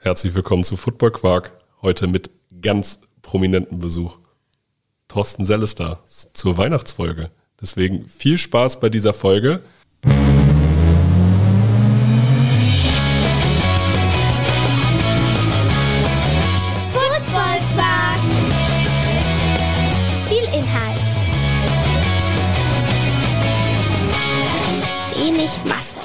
Herzlich willkommen zu Football Quark. Heute mit ganz prominenten Besuch. Thorsten Sell ist da zur Weihnachtsfolge. Deswegen viel Spaß bei dieser Folge. Football Quark. Viel Inhalt. Wenig Masse.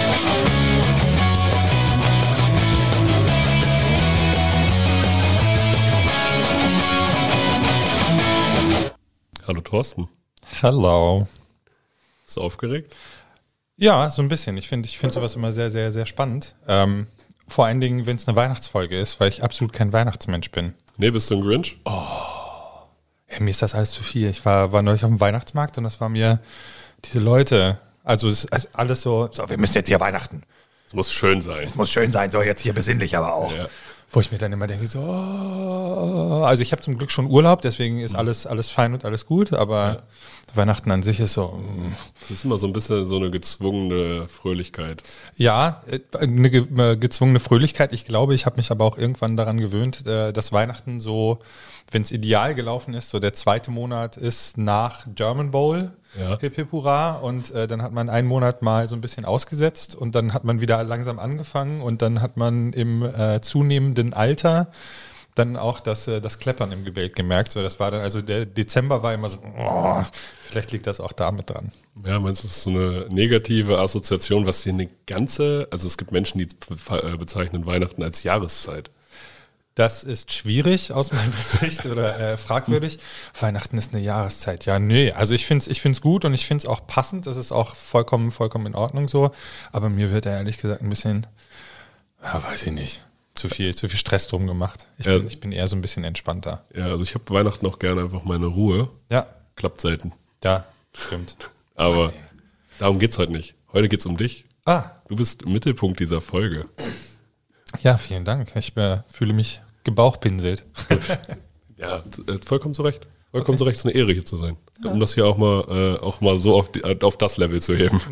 Hallo Thorsten. Hello. Bist du aufgeregt? Ja, so ein bisschen. Ich finde sowas immer sehr, sehr, sehr spannend. Vor allen Dingen, wenn es eine Weihnachtsfolge ist, weil ich absolut kein Weihnachtsmensch bin. Nee, bist du ein Grinch? Ja, mir ist das alles zu viel. Ich war neulich auf dem Weihnachtsmarkt und das war mir diese Leute, also es ist alles so, wir müssen jetzt hier Weihnachten. Es muss schön sein. Es muss schön sein, so jetzt hier besinnlich aber auch. Ja. Wo ich mir dann immer denke, also ich habe zum Glück schon Urlaub, deswegen ist alles fein und alles gut, aber Weihnachten an sich ist so. Es ist immer so ein bisschen so eine gezwungene Fröhlichkeit. Ja, eine gezwungene Fröhlichkeit. Ich glaube, ich habe mich aber auch irgendwann daran gewöhnt, dass Weihnachten so, wenn es ideal gelaufen ist, so der zweite Monat ist nach German Bowl, Ja. Hip Hip Hurra, und dann hat man einen Monat mal so ein bisschen ausgesetzt und dann hat man wieder langsam angefangen und dann hat man im zunehmenden Alter dann auch das Kleppern im Gebälk gemerkt. So, das war dann, also der Dezember war immer so, vielleicht liegt das auch damit dran. Ja, meinst du, das ist so eine negative Assoziation, was hier also es gibt Menschen, die bezeichnen Weihnachten als Jahreszeit. Das ist schwierig aus meiner Sicht oder fragwürdig. Weihnachten ist eine Jahreszeit. Ja, nee. Also ich find's gut und ich finde es auch passend. Das ist auch vollkommen in Ordnung so. Aber mir wird da ehrlich gesagt ein bisschen, weiß ich nicht, zu viel Stress drum gemacht. Ich bin eher so ein bisschen entspannter. Ja, also ich habe Weihnachten auch gerne einfach meine Ruhe. Ja. Klappt selten. Ja, stimmt. Aber darum geht's heute nicht. Heute geht's um dich. Du bist im Mittelpunkt dieser Folge. Ja, vielen Dank. Ich fühle mich gebauchpinselt. Ja, vollkommen zu Recht. Vollkommen zu Recht, es ist eine Ehre, hier zu sein. Um das hier auch mal so auf das Level zu heben.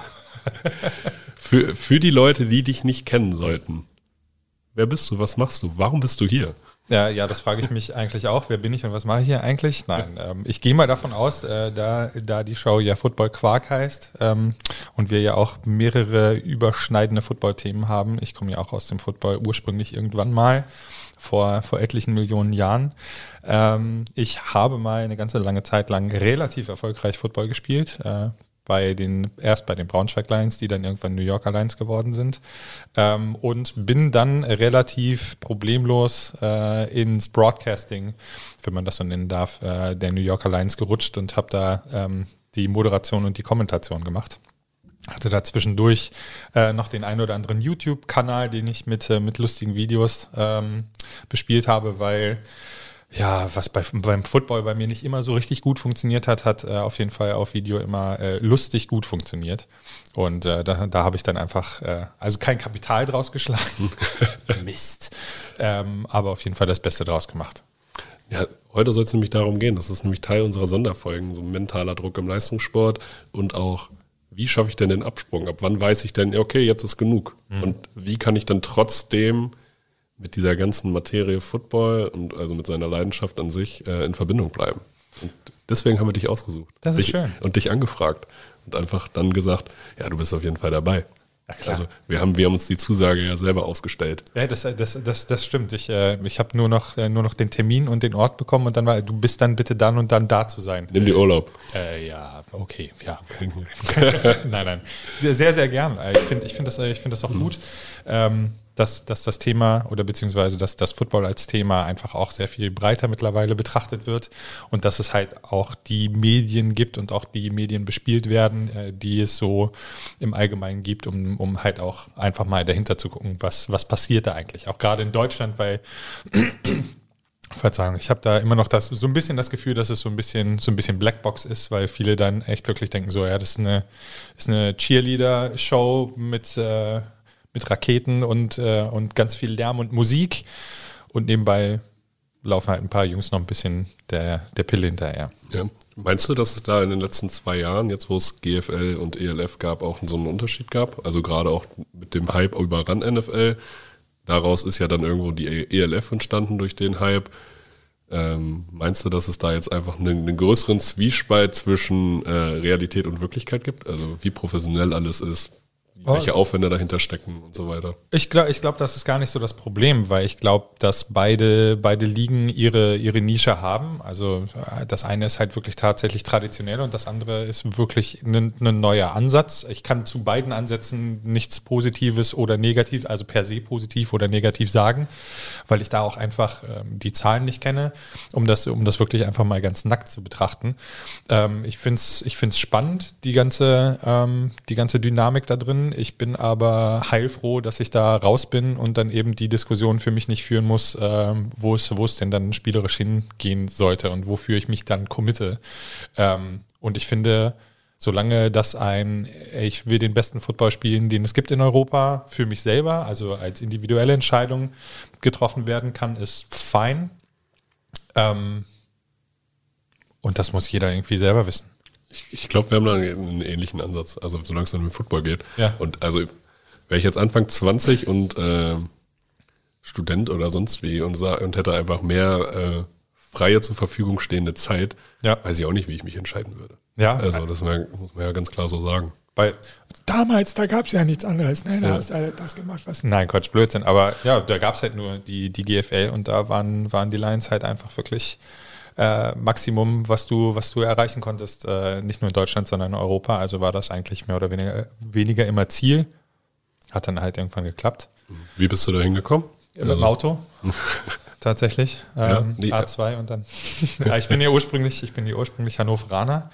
Für die Leute, die dich nicht kennen sollten. Wer bist du? Was machst du? Warum bist du hier? Ja, das frage ich mich eigentlich auch. Wer bin ich und was mache ich hier eigentlich? Nein, ich gehe mal davon aus, da die Show ja Football Quark heißt und wir ja auch mehrere überschneidende Football-Themen haben. Ich komme ja auch aus dem Football ursprünglich irgendwann mal vor etlichen Millionen Jahren. Ich habe mal eine ganze lange Zeit lang relativ erfolgreich Football gespielt. Erst bei den Braunschweig Lions, die dann irgendwann New Yorker Lions geworden sind, und bin dann relativ problemlos ins Broadcasting, wenn man das so nennen darf, der New Yorker Lions gerutscht und habe da die Moderation und die Kommentation gemacht. Hatte da zwischendurch noch den einen oder anderen YouTube-Kanal, den ich mit lustigen Videos bespielt habe, weil was beim Football bei mir nicht immer so richtig gut funktioniert hat auf jeden Fall auf Video immer lustig gut funktioniert. Und da habe ich dann einfach, also kein Kapital draus geschlagen. Mist. Aber auf jeden Fall das Beste draus gemacht. Ja, heute soll es nämlich darum gehen. Das ist nämlich Teil unserer Sonderfolgen, so mentaler Druck im Leistungssport und auch, wie schaffe ich denn den Absprung? Ab wann weiß ich denn, okay, jetzt ist genug? Und wie kann ich dann trotzdem mit dieser ganzen Materie Football und also mit seiner Leidenschaft an sich in Verbindung bleiben. Und deswegen haben wir dich ausgesucht. Das ist schön. Und dich angefragt und einfach dann gesagt, ja, du bist auf jeden Fall dabei. Ja, klar. Also wir haben uns die Zusage ja selber ausgestellt. Ja, das stimmt. Ich habe nur noch den Termin und den Ort bekommen und dann du bist dann bitte dann und dann da zu sein. Nimm dir Urlaub. Ja, okay, ja. Nein. Sehr, sehr gern. Ich find das auch gut, dass das Thema oder beziehungsweise dass das Football als Thema einfach auch sehr viel breiter mittlerweile betrachtet wird und dass es halt auch die Medien gibt und auch die Medien bespielt werden, die es so im Allgemeinen gibt, um halt auch einfach mal dahinter zu gucken, was passiert da eigentlich. Auch gerade in Deutschland, weil Verzeihung, ich habe da immer noch so ein bisschen das Gefühl, dass es so ein bisschen Blackbox ist, weil viele dann echt wirklich denken so, ja, das ist eine Cheerleader-Show mit Raketen und ganz viel Lärm und Musik und nebenbei laufen halt ein paar Jungs noch ein bisschen der Pille hinterher. Ja. Meinst du, dass es da in den letzten 2 Jahren, jetzt wo es GFL und ELF gab, auch so einen Unterschied gab? Also gerade auch mit dem Hype über RAN NFL, daraus ist ja dann irgendwo die ELF entstanden durch den Hype. Meinst du, dass es da jetzt einfach einen größeren Zwiespalt zwischen Realität und Wirklichkeit gibt? Also wie professionell alles ist, welche Aufwände dahinter stecken und so weiter? Ich glaub, das ist gar nicht so das Problem, weil ich glaube, dass beide Ligen ihre Nische haben. Also das eine ist halt wirklich tatsächlich traditionell und das andere ist wirklich ein neuer Ansatz. Ich kann zu beiden Ansätzen nichts Positives oder Negatives, also per se positiv oder negativ sagen, weil ich da auch einfach die Zahlen nicht kenne, um das wirklich einfach mal ganz nackt zu betrachten. Ich find's spannend, die ganze Dynamik da drin. Ich bin aber heilfroh, dass ich da raus bin und dann eben die Diskussion für mich nicht führen muss, wo es denn dann spielerisch hingehen sollte und wofür ich mich dann committe. Und ich finde, solange ich will den besten Football spielen, den es gibt in Europa, für mich selber, also als individuelle Entscheidung getroffen werden kann, ist fein. Und das muss jeder irgendwie selber wissen. Ich glaube, wir haben da einen ähnlichen Ansatz, also solange es dann mit Football geht. Ja. Und also wäre ich jetzt Anfang 20 und Student oder sonst wie und hätte einfach mehr freie zur Verfügung stehende Zeit, weiß ich auch nicht, wie ich mich entscheiden würde. Ja. Also das muss man ja ganz klar so sagen. Weil damals, da gab es ja nichts anderes, ne? Da hast du das gemacht, was. Nein, Quatsch, Blödsinn. Aber ja, da gab es halt nur die GFL und da waren die Lions halt einfach wirklich Maximum, was du erreichen konntest, nicht nur in Deutschland, sondern in Europa. Also war das eigentlich mehr oder weniger immer Ziel. Hat dann halt irgendwann geklappt. Wie bist du da hingekommen? Mit dem Auto. Tatsächlich. A2 und dann. Ja, ich bin hier ursprünglich Hannoveraner.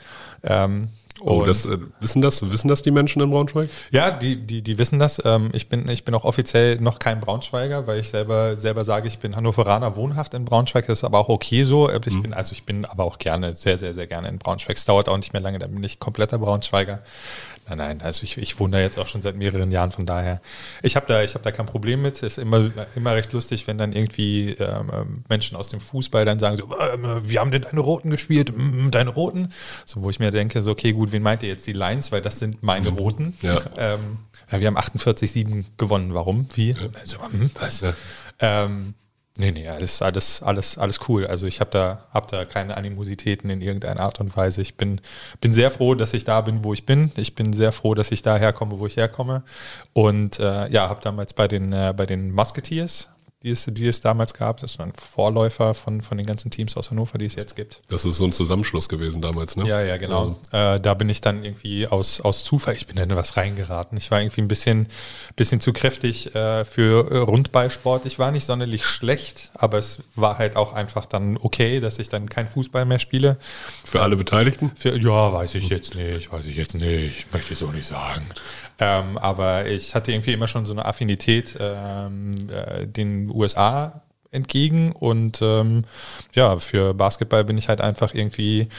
Wissen das die Menschen in Braunschweig? Ja, die wissen das. Ich bin auch offiziell noch kein Braunschweiger, weil ich selber sage, ich bin Hannoveraner wohnhaft in Braunschweig. Das ist aber auch okay so. Ich bin aber auch gerne, sehr, sehr, sehr gerne in Braunschweig. Es dauert auch nicht mehr lange, dann bin ich kompletter Braunschweiger. Nein, also ich wohne da jetzt auch schon seit mehreren Jahren, von daher. Ich habe da kein Problem mit. Es ist immer recht lustig, wenn dann irgendwie Menschen aus dem Fußball dann sagen so, wir haben denn deine Roten gespielt, deine Roten. So, wo ich mir denke, so, okay, gut, wen meint ihr jetzt? Die Lions, weil das sind meine Roten. Ja. Wir haben 48-7 gewonnen. Warum? Wie? Also, was? Ja. Nee, alles cool. Also ich habe da keine Animositäten in irgendeiner Art und Weise. Ich bin sehr froh, dass ich da bin, wo ich bin. Ich bin sehr froh, dass ich da herkomme, wo ich herkomme. Und habe damals bei den Musketeers, die es damals gab, das war ein Vorläufer von den ganzen Teams aus Hannover, die es jetzt gibt. Das ist so ein Zusammenschluss gewesen damals, ne? Ja, genau. Da bin ich dann irgendwie aus Zufall, ich bin dann in was reingeraten. Ich war irgendwie ein bisschen zu kräftig für Rundballsport. Ich war nicht sonderlich schlecht, aber es war halt auch einfach dann okay, dass ich dann kein Fußball mehr spiele. Für alle Beteiligten? Weiß ich jetzt nicht, möchte ich so nicht sagen. Aber ich hatte irgendwie immer schon so eine Affinität den USA entgegen und für Basketball bin ich halt einfach irgendwie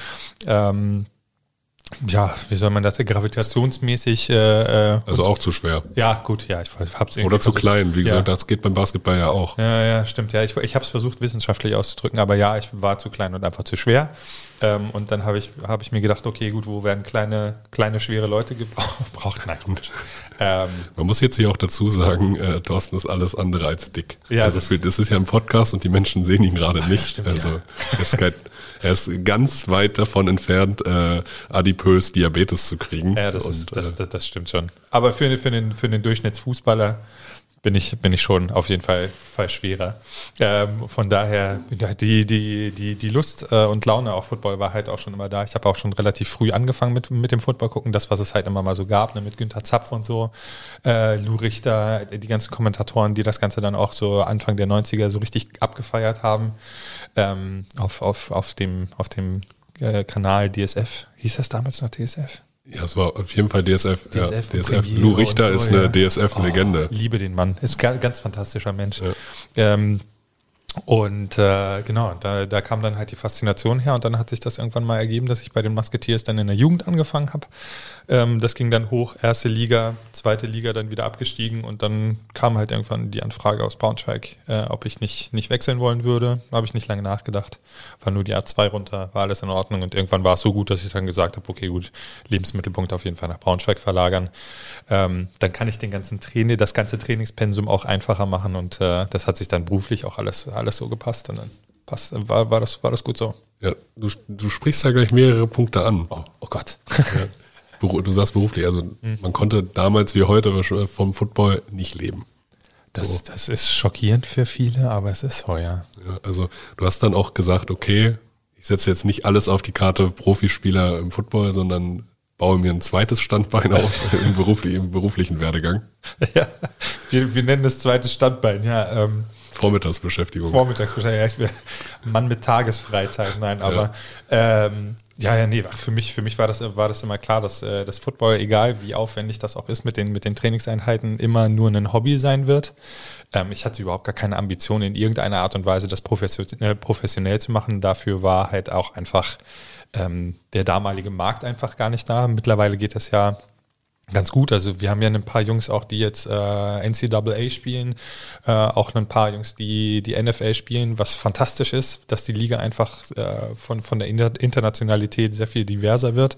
wie soll man das, gravitationsmäßig also auch zu schwer. Ja, gut, ja, ich hab's irgendwie oder zu klein, wie gesagt, das geht beim Basketball ja auch. Ja, stimmt, ja, ich habe es versucht wissenschaftlich auszudrücken, aber ja, ich war zu klein und einfach zu schwer. Und dann habe ich mir gedacht, okay, gut, wo werden kleine schwere Leute gebraucht? Nein, gut. Man muss jetzt hier auch dazu sagen, Thorsten ist alles andere als dick. Ja, also das ist ja ein Podcast und die Menschen sehen ihn gerade nicht. Stimmt, also er ist ganz weit davon entfernt, adipös Diabetes zu kriegen. Ja, das stimmt schon. Aber für den Durchschnittsfußballer bin ich schon auf jeden Fall schwerer. Von daher, die Lust und Laune auf Football war halt auch schon immer da. Ich habe auch schon relativ früh angefangen mit dem Football gucken, das, was es halt immer mal so gab, ne, mit Günther Zapf und so, Lou Richter, die ganzen Kommentatoren, die das Ganze dann auch so Anfang der 90er so richtig abgefeiert haben, auf dem Kanal DSF. Hieß das damals noch DSF? Ja, es war auf jeden Fall DSF. DSF. Lou Richter ist eine DSF-Legende. Liebe den Mann. Ist ein ganz fantastischer Mensch. Ja. Und genau, da kam dann halt die Faszination her und dann hat sich das irgendwann mal ergeben, dass ich bei den Musketeers dann in der Jugend angefangen habe. Das ging dann hoch, erste Liga, zweite Liga, dann wieder abgestiegen und dann kam halt irgendwann die Anfrage aus Braunschweig, ob ich nicht wechseln wollen würde. Habe ich nicht lange nachgedacht, war nur die A2 runter, war alles in Ordnung und irgendwann war es so gut, dass ich dann gesagt habe, okay gut, Lebensmittelpunkt auf jeden Fall nach Braunschweig verlagern. Dann kann ich das ganze Trainingspensum auch einfacher machen und das hat sich dann beruflich auch alles so gepasst und dann war das gut so. Ja, du sprichst da gleich mehrere Punkte an. Oh Gott. Ja. Du sagst beruflich, also man konnte damals wie heute vom Football nicht leben. Das ist schockierend für viele, aber es ist so, ja. Ja, also du hast dann auch gesagt, okay, ich setze jetzt nicht alles auf die Karte Profispieler im Football, sondern baue mir ein zweites Standbein auf im beruflichen Werdegang. Ja, wir nennen das zweites Standbein, ja. Vormittagsbeschäftigung. Ja, ich bin Mann mit Tagesfreizeit, nein, aber für mich war das immer klar, dass das Football, egal wie aufwendig das auch ist mit den Trainingseinheiten, immer nur ein Hobby sein wird. Ich hatte überhaupt gar keine Ambition, in irgendeiner Art und Weise das professionell zu machen. Dafür war halt auch einfach der damalige Markt einfach gar nicht da. Mittlerweile geht das ja ganz gut. Also wir haben ja ein paar Jungs auch, die jetzt NCAA spielen, auch ein paar Jungs, die NFL spielen, was fantastisch ist, dass die Liga einfach von der Internationalität sehr viel diverser wird.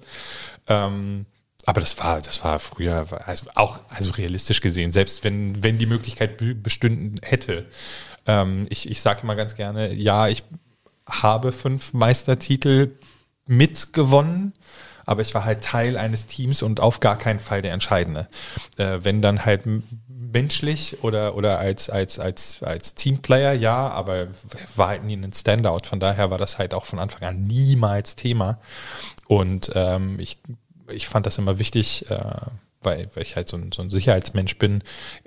Aber das war früher, also realistisch gesehen, selbst wenn die Möglichkeit bestünden hätte. Ich sage immer ganz gerne, ja, ich habe 5 Meistertitel mitgewonnen, aber ich war halt Teil eines Teams und auf gar keinen Fall der Entscheidende. Wenn dann halt menschlich oder als Teamplayer, ja, aber war halt nie ein Standout. Von daher war das halt auch von Anfang an niemals Thema. Und ich fand das immer wichtig, weil ich halt so ein Sicherheitsmensch bin,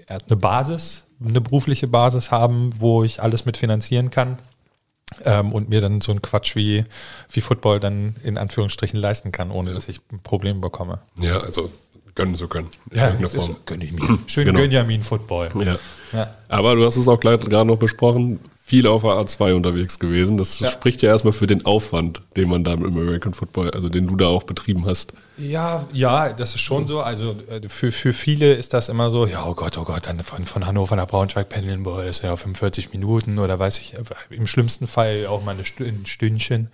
eine berufliche Basis haben, wo ich alles mit finanzieren kann. Und mir dann so ein Quatsch wie Football dann in Anführungsstrichen leisten kann, ohne dass ich ein Problem bekomme. Ja, also gönnen. In Ja, irgendeiner Form. Gönn ich mir. Schön Genau. Gönjamin Football. Ja. Ja. Aber du hast es auch gerade noch besprochen, viel auf der A2 unterwegs gewesen. Das spricht ja erstmal für den Aufwand, den man da im American Football, also den du da auch betrieben hast. Ja, das ist schon so. Also für viele ist das immer so, ja, oh Gott, dann von Hannover nach Braunschweig pendeln, boah, das ist ja 45 Minuten oder weiß ich, im schlimmsten Fall auch mal ein Stündchen.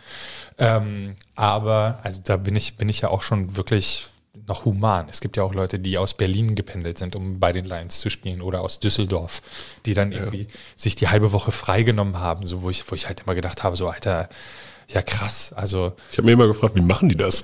Aber also da bin ich ja auch schon wirklich noch human. Es gibt ja auch Leute, die aus Berlin gependelt sind, um bei den Lions zu spielen oder aus Düsseldorf, die dann irgendwie sich die halbe Woche freigenommen haben, so wo ich halt immer gedacht habe, so Alter, ja krass, also. Ich habe mir immer gefragt, wie machen die das?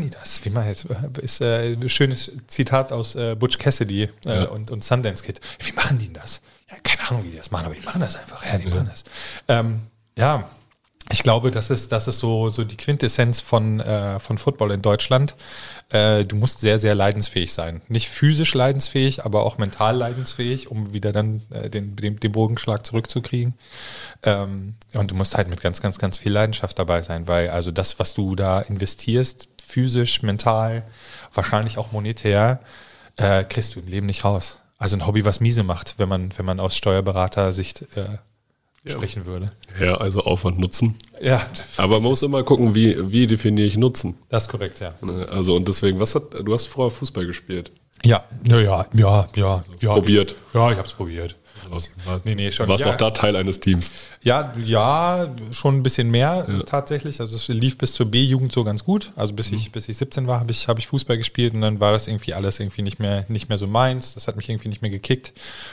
Ist ein schönes Zitat aus Butch Cassidy und Sundance Kid. Wie machen die das? Ja, keine Ahnung, wie die das machen, aber die machen das einfach. Ja, die machen das. Ich glaube, das ist so die Quintessenz von Football in Deutschland. Du musst sehr, sehr leidensfähig sein. Nicht physisch leidensfähig, aber auch mental leidensfähig, um wieder dann den Bogenschlag zurückzukriegen. Und du musst halt mit ganz, ganz, ganz viel Leidenschaft dabei sein, weil also das, was du da investierst, physisch, mental, wahrscheinlich auch monetär, kriegst du im Leben nicht raus. Also ein Hobby, was miese macht, wenn man aus Steuerberater-Sicht sprechen würde. Ja, also Aufwand Nutzen. Ja. Aber man muss immer gucken, wie definiere ich Nutzen. Das ist korrekt, ja. Also und deswegen, du hast vorher Fußball gespielt? Ja. Probiert? Ja, ich habe es probiert. Nee, schon. Warst auch da Teil eines Teams? Ja, schon ein bisschen mehr tatsächlich. Also es lief bis zur B-Jugend so ganz gut. Also bis ich 17 war, habe ich Fußball gespielt und dann war das irgendwie alles irgendwie nicht mehr so meins. Das hat mich irgendwie nicht mehr gekickt.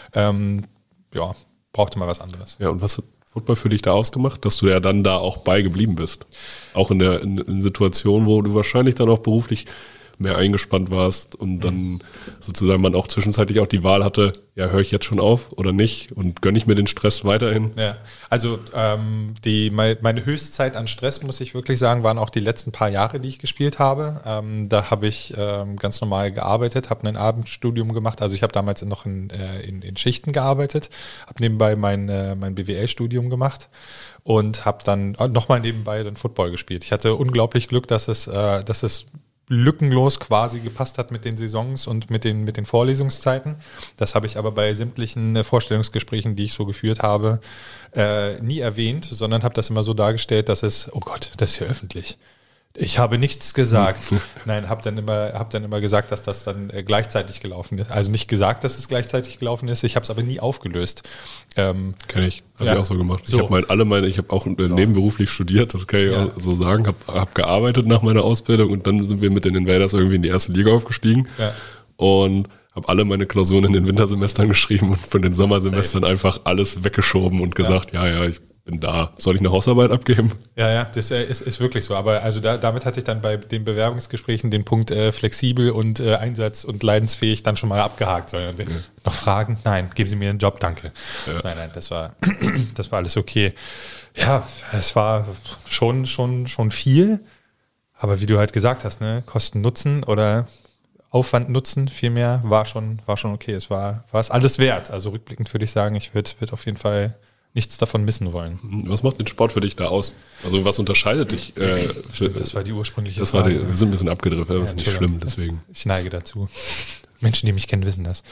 Brauchte mal was anderes. Ja, und was hat Football für dich da ausgemacht, dass du ja dann da auch beigeblieben bist? Auch in Situationen, wo du wahrscheinlich dann auch beruflich mehr eingespannt warst und dann sozusagen man auch zwischenzeitlich auch die Wahl hatte, ja, höre ich jetzt schon auf oder nicht und gönne ich mir den Stress weiterhin? Ja, also meine Höchstzeit an Stress, muss ich wirklich sagen, waren auch die letzten paar Jahre, die ich gespielt habe. Da habe ich ganz normal gearbeitet, habe ein Abendstudium gemacht, also ich habe damals noch in Schichten gearbeitet, habe nebenbei mein BWL-Studium gemacht und habe dann nochmal nebenbei dann Football gespielt. Ich hatte unglaublich Glück, dass es lückenlos quasi gepasst hat mit den Saisons und mit den Vorlesungszeiten. Das habe ich aber bei sämtlichen Vorstellungsgesprächen, die ich so geführt habe, nie erwähnt, sondern habe das immer so dargestellt, dass es, oh Gott, das ist ja öffentlich. Ich habe nichts gesagt. Nein, hab dann immer gesagt, dass das dann gleichzeitig gelaufen ist. Also nicht gesagt, dass es gleichzeitig gelaufen ist. Ich habe es aber nie aufgelöst. Kenn ich. Habe ich auch so gemacht. So. Ich habe auch nebenberuflich studiert, das kann ich auch so sagen. Hab gearbeitet nach meiner Ausbildung und dann sind wir mit den Invaders irgendwie in die erste Liga aufgestiegen. Ja. Und habe alle meine Klausuren in den Wintersemestern geschrieben und von den Sommersemestern einfach alles weggeschoben und gesagt, ja, ich bin da. Soll ich eine Hausarbeit abgeben? Ja, das ist wirklich so. Aber also damit hatte ich dann bei den Bewerbungsgesprächen den Punkt flexibel und einsatz- und leidensfähig dann schon mal abgehakt. Noch Fragen? Nein, geben Sie mir einen Job, danke. Ja. Nein, das war alles okay. Ja, es war schon viel. Aber wie du halt gesagt hast, ne, Kosten-Nutzen oder Aufwand-Nutzen vielmehr war schon okay. Es war es alles wert. Also rückblickend würde ich sagen, ich würde auf jeden Fall nichts davon missen wollen. Was macht den Sport für dich da aus? Also was unterscheidet dich? Stimmt, das war die ursprüngliche Frage. Wir sind ein bisschen abgedriftet, aber das ist nicht schlimm, deswegen. Ich neige dazu. Menschen, die mich kennen, wissen das.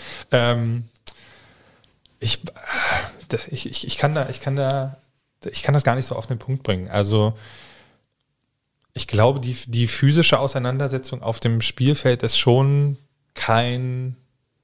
Ich kann das gar nicht so auf den Punkt bringen. Also ich glaube, die physische Auseinandersetzung auf dem Spielfeld ist schon kein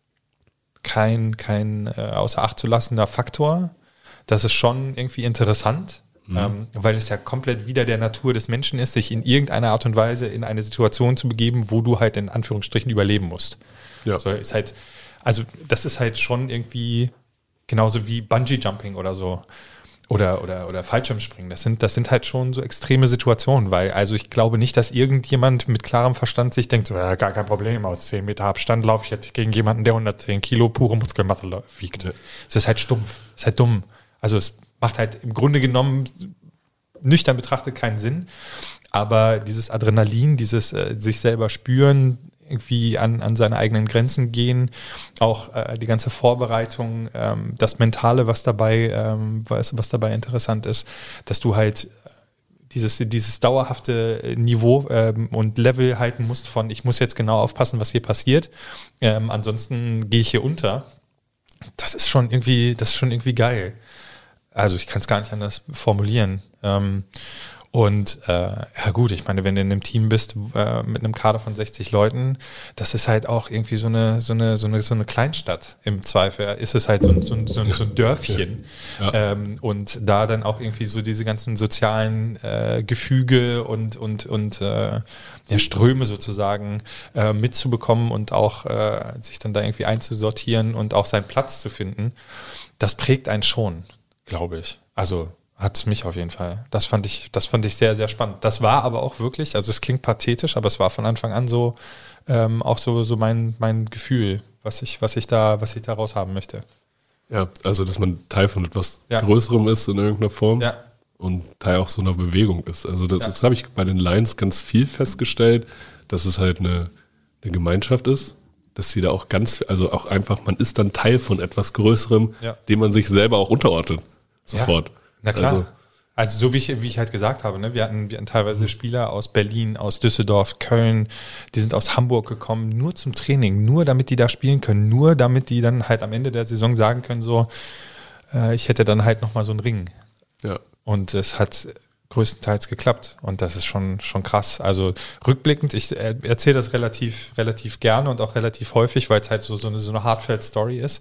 außer Acht zu lassender Faktor. Das ist schon irgendwie interessant, weil es ja komplett wieder der Natur des Menschen ist, sich in irgendeiner Art und Weise in eine Situation zu begeben, wo du halt in Anführungsstrichen überleben musst. Ja. So, das ist halt schon irgendwie genauso wie Bungee-Jumping oder so oder Fallschirmspringen. Das sind halt schon so extreme Situationen, weil also ich glaube nicht, dass irgendjemand mit klarem Verstand sich denkt, so, ja, gar kein Problem, aus 10 Meter Abstand laufe ich jetzt gegen jemanden, der 110 Kilo pure Muskelmasse wiegt. Das ist halt stumpf, das ist halt dumm. Also es macht halt im Grunde genommen nüchtern betrachtet keinen Sinn, aber dieses Adrenalin, dieses sich selber spüren, irgendwie an seine eigenen Grenzen gehen, auch die ganze Vorbereitung, das Mentale, was dabei interessant ist, dass du halt dieses dauerhafte Niveau und Level halten musst von, ich muss jetzt genau aufpassen, was hier passiert, ansonsten gehe ich hier unter. Das ist schon irgendwie geil. Also ich kann es gar nicht anders formulieren. Ja gut, ich meine, wenn du in einem Team bist mit einem Kader von 60 Leuten, das ist halt auch irgendwie so eine Kleinstadt. Im Zweifel ist es halt so ein Dörfchen. Ja. Und da dann auch irgendwie so diese ganzen sozialen Gefüge und Ströme sozusagen mitzubekommen und auch sich dann da irgendwie einzusortieren und auch seinen Platz zu finden, das prägt einen schon, glaube ich. Also hat es mich auf jeden Fall. Das fand ich sehr, sehr spannend. Das war aber auch wirklich, also es klingt pathetisch, aber es war von Anfang an so auch so mein Gefühl, was ich da raushaben möchte. Ja, also dass man Teil von etwas Größerem ist in irgendeiner Form und Teil auch so einer Bewegung ist. Also das habe ich bei den Lions ganz viel festgestellt, dass es halt eine Gemeinschaft ist, dass sie da auch also auch einfach, man ist dann Teil von etwas Größerem, dem man sich selber auch unterordnet. Sofort. Ja. Na klar. Also so wie ich halt gesagt habe, ne, wir hatten teilweise Spieler aus Berlin, aus Düsseldorf, Köln, die sind aus Hamburg gekommen, nur zum Training, nur damit die da spielen können, nur damit die dann halt am Ende der Saison sagen können, so, ich hätte dann halt nochmal so einen Ring. Ja. Und es hat größtenteils geklappt und das ist schon krass. Also rückblickend, ich erzähle das relativ gerne und auch relativ häufig, weil es halt so eine Heartfelt-Story ist.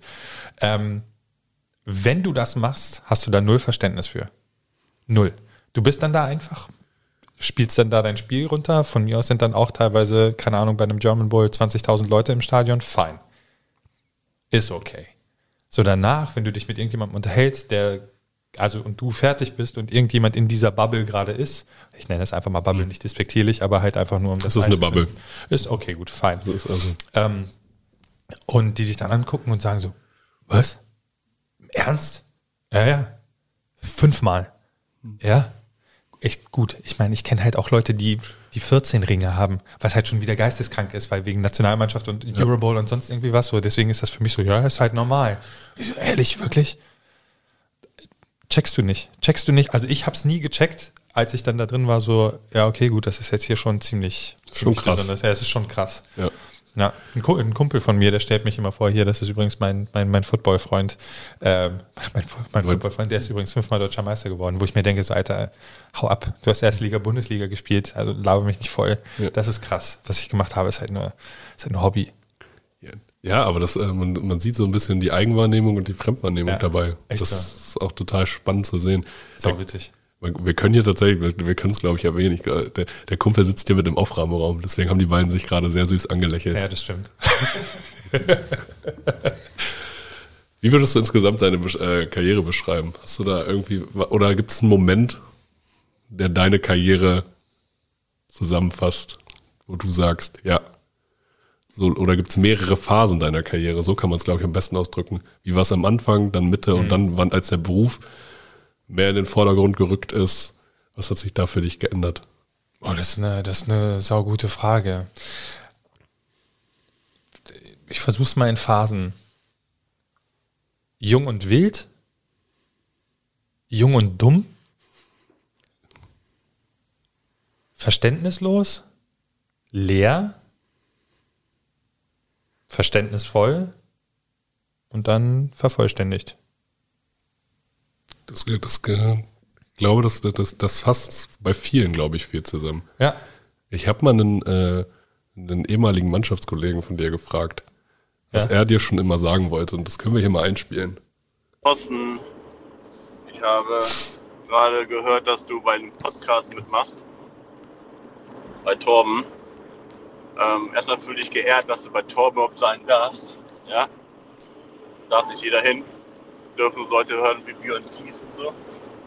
Wenn du das machst, hast du da null Verständnis für. Null. Du bist dann da einfach, spielst dann da dein Spiel runter. Von mir aus sind dann auch teilweise, keine Ahnung, bei einem German Bowl 20.000 Leute im Stadion. Fein. Ist okay. So danach, wenn du dich mit irgendjemandem unterhältst, und du fertig bist und irgendjemand in dieser Bubble gerade ist, ich nenne es einfach mal Bubble, nicht despektierlich, aber halt einfach nur um das. Das ist eine Bubble. Ist okay, gut, fein. Das ist also. Und die dich dann angucken und sagen so, was? Ernst? Ja. 5-mal. Ja. Echt gut. Ich meine, ich kenne halt auch Leute, die 14 Ringe haben, was halt schon wieder geisteskrank ist, weil wegen Nationalmannschaft und Euro Bowl und sonst irgendwie was so. Deswegen ist das für mich so, ja, ist halt normal. Ich so, ehrlich, wirklich? Checkst du nicht. Also ich habe es nie gecheckt, als ich dann da drin war, so, ja, okay, gut, das ist jetzt hier schon ziemlich krass. besonders. Ja, es ist schon krass. Ja. Ja, ein Kumpel von mir, der stellt mich immer vor, hier, das ist übrigens mein Football-Freund, mein Football-Freund, der ist übrigens 5-mal deutscher Meister geworden, wo ich mir denke, so, Alter, hau ab, du hast erste Liga, Bundesliga gespielt, also laber mich nicht voll. Ja. Das ist krass. Was ich gemacht habe, ist halt nur Hobby. Ja, aber das, man sieht so ein bisschen die Eigenwahrnehmung und die Fremdwahrnehmung dabei. Echt das so. ist auch total spannend zu sehen. Ist auch witzig. Wir können hier tatsächlich, wir können es glaube ich erwähnen, der Kumpel sitzt hier mit im Aufnahmeraum, deswegen haben die beiden sich gerade sehr süß angelächelt. Ja, das stimmt. Wie würdest du insgesamt deine Karriere beschreiben? Hast du da irgendwie, oder gibt es einen Moment, der deine Karriere zusammenfasst, wo du sagst, ja, so, oder gibt es mehrere Phasen deiner Karriere? So kann man es, glaube ich, am besten ausdrücken. Wie war es am Anfang, dann Mitte und dann, wann als der Beruf mehr in den Vordergrund gerückt ist? Was hat sich da für dich geändert? Oh, das ist eine saugute Frage. Ich versuche es mal in Phasen. Jung und wild? Jung und dumm? Verständnislos? Leer? Verständnisvoll? Und dann vervollständigt. Ich glaube, das fasst bei vielen, glaube ich, viel zusammen. Ja. Ich habe mal einen ehemaligen Mannschaftskollegen von dir gefragt, was er dir schon immer sagen wollte. Und das können wir hier mal einspielen. Thorsten, ich habe gerade gehört, dass du bei einem Podcast mitmachst. Bei Torben. Erstmal fühle ich geehrt, dass du bei Torben überhaupt sein darfst. Ja? Darf nicht jeder hin. Dürfen sollte hören wie Björn Kies und so.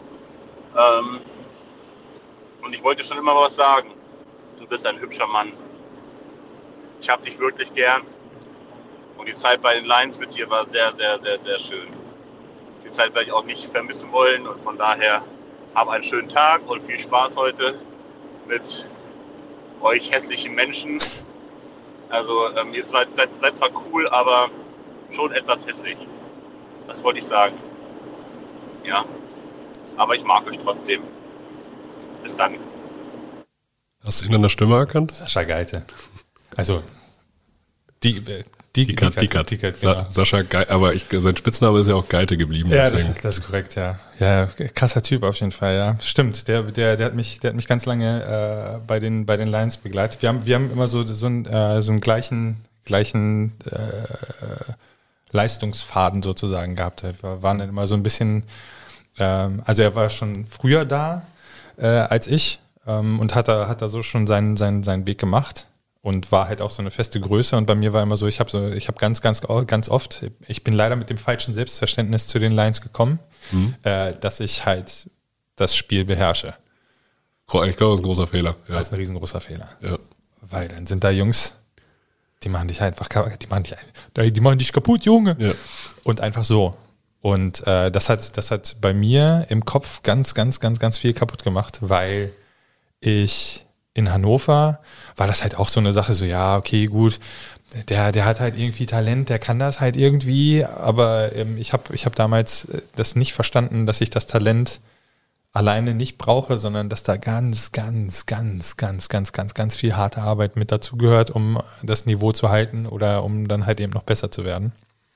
Und ich wollte schon immer was sagen. Du bist ein hübscher Mann. Ich habe dich wirklich gern. Und die Zeit bei den Lions mit dir war sehr, sehr, sehr, sehr schön. Die Zeit werde ich auch nicht vermissen wollen. Und von daher hab einen schönen Tag und viel Spaß heute mit euch hässlichen Menschen. Also ihr seid zwar cool, aber schon etwas hässlich. Das wollte ich sagen. Ja. Aber ich mag euch trotzdem. Bis dann. Hast du ihn an der Stimme erkannt? Sascha Geite. Also, Dickert, genau. Sascha Geite, aber sein Spitzname ist ja auch Geite geblieben. Ja, das ist korrekt, ja. Ja, krasser Typ auf jeden Fall, ja. Stimmt, der hat mich ganz lange bei den Lions begleitet. Wir haben immer so einen gleichen Leistungsfaden sozusagen gehabt. Wir waren dann immer so ein bisschen, also er war schon früher da als ich und hat da so schon seinen Weg gemacht und war halt auch so eine feste Größe. Und bei mir war immer so, ich habe ganz oft, ich bin leider mit dem falschen Selbstverständnis zu den Lions gekommen, dass ich halt das Spiel beherrsche. Ich glaube, das ist ein großer Fehler. Ja. Das ist ein riesengroßer Fehler. Ja. Weil dann sind da Jungs, die machen dich kaputt, Junge. Ja. Und einfach so. Und das hat bei mir im Kopf ganz viel kaputt gemacht, weil ich in Hannover war das halt auch so eine Sache, so ja, okay, gut, der hat halt irgendwie Talent, der kann das halt irgendwie, aber ich hab damals das nicht verstanden, dass ich das Talent alleine nicht brauche, sondern dass da ganz viel harte Arbeit mit dazu gehört, um das Niveau zu halten oder um dann halt eben noch besser zu werden.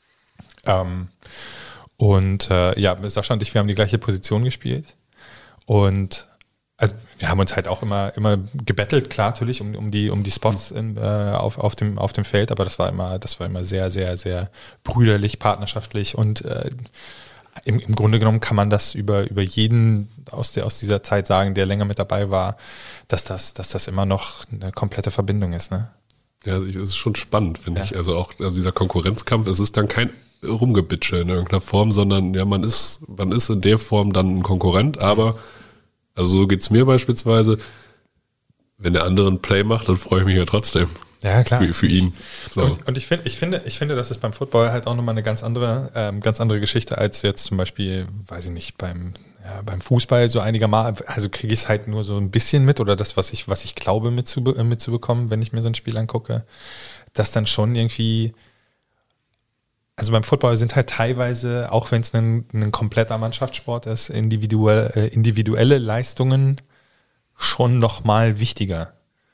Sascha und ich, wir haben die gleiche Position gespielt und also wir haben uns halt auch immer gebettelt, klar natürlich, um die Spots auf dem Feld, aber das war immer sehr, sehr, sehr brüderlich, partnerschaftlich und im Grunde genommen kann man das über jeden aus dieser Zeit sagen, der länger mit dabei war, dass das immer noch eine komplette Verbindung ist, ne? Ja, es ist schon spannend, finde ich. Also auch dieser Konkurrenzkampf, es ist dann kein Rumgebitsche in irgendeiner Form, sondern ja, man ist in der Form dann ein Konkurrent, aber also so geht's mir beispielsweise, wenn der andere einen Play macht, dann freue ich mich ja trotzdem. Ja, klar. Für ihn. So. Und ich finde, das ist beim Football halt auch nochmal eine ganz andere Geschichte als jetzt zum Beispiel, weiß ich nicht, beim Fußball so einigermaßen, also kriege ich es halt nur so ein bisschen mit oder das, was ich glaube mitzubekommen, wenn ich mir so ein Spiel angucke, dass dann schon irgendwie, also beim Football sind halt teilweise, auch wenn es ein kompletter Mannschaftssport ist, individuelle Leistungen schon nochmal wichtiger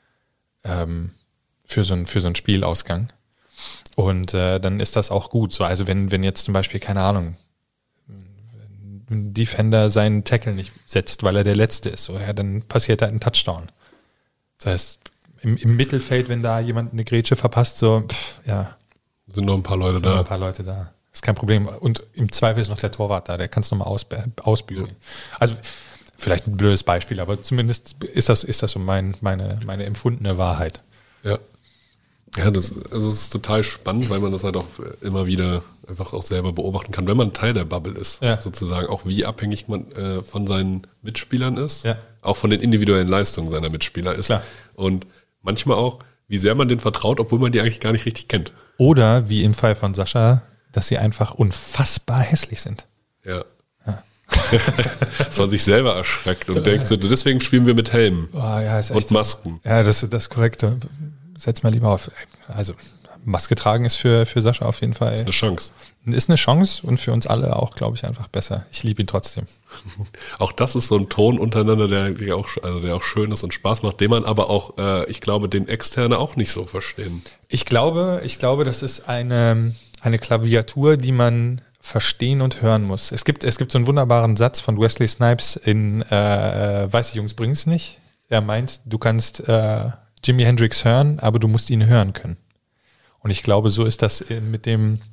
für so einen Spielausgang. Und dann ist das auch gut. So, also wenn jetzt zum Beispiel, keine Ahnung, ein Defender seinen Tackle nicht setzt, weil er der Letzte ist, so, ja, dann passiert halt ein Touchdown. Das heißt, im Mittelfeld, wenn da jemand eine Grätsche verpasst, so, Sind noch ein paar Leute da. Ist kein Problem. Und im Zweifel ist noch der Torwart da, der kann es nochmal ausbügeln. Ja. Also vielleicht ein blödes Beispiel, aber zumindest ist das so meine empfundene Wahrheit. Ja. Ja, das ist total spannend, weil man das halt auch immer wieder einfach auch selber beobachten kann, wenn man Teil der Bubble ist, sozusagen, auch wie abhängig man von seinen Mitspielern ist, auch von den individuellen Leistungen seiner Mitspieler ist. Klar. Und manchmal auch, wie sehr man denen vertraut, obwohl man die eigentlich gar nicht richtig kennt. Oder wie im Fall von Sascha, dass sie einfach unfassbar hässlich sind. Ja. Dass man sich selber erschreckt und denkt, so, deswegen spielen wir mit Helmen und Masken. Ja, das ist das Korrekte. Setz mal lieber auf. Also Maske tragen ist für Sascha auf jeden Fall. Das ist eine Chance. Ist eine Chance und für uns alle auch, glaube ich, einfach besser. Ich liebe ihn trotzdem. Auch das ist so ein Ton untereinander, der auch schön ist und Spaß macht, den man aber auch, ich glaube, den Externe auch nicht so verstehen. Ich glaube, das ist eine Klaviatur, die man verstehen und hören muss. Es gibt so einen wunderbaren Satz von Wesley Snipes in Weiße Jungs bringen's nicht. Er meint, du kannst Jimi Hendrix hören, aber du musst ihn hören können. Und ich glaube, so ist das mit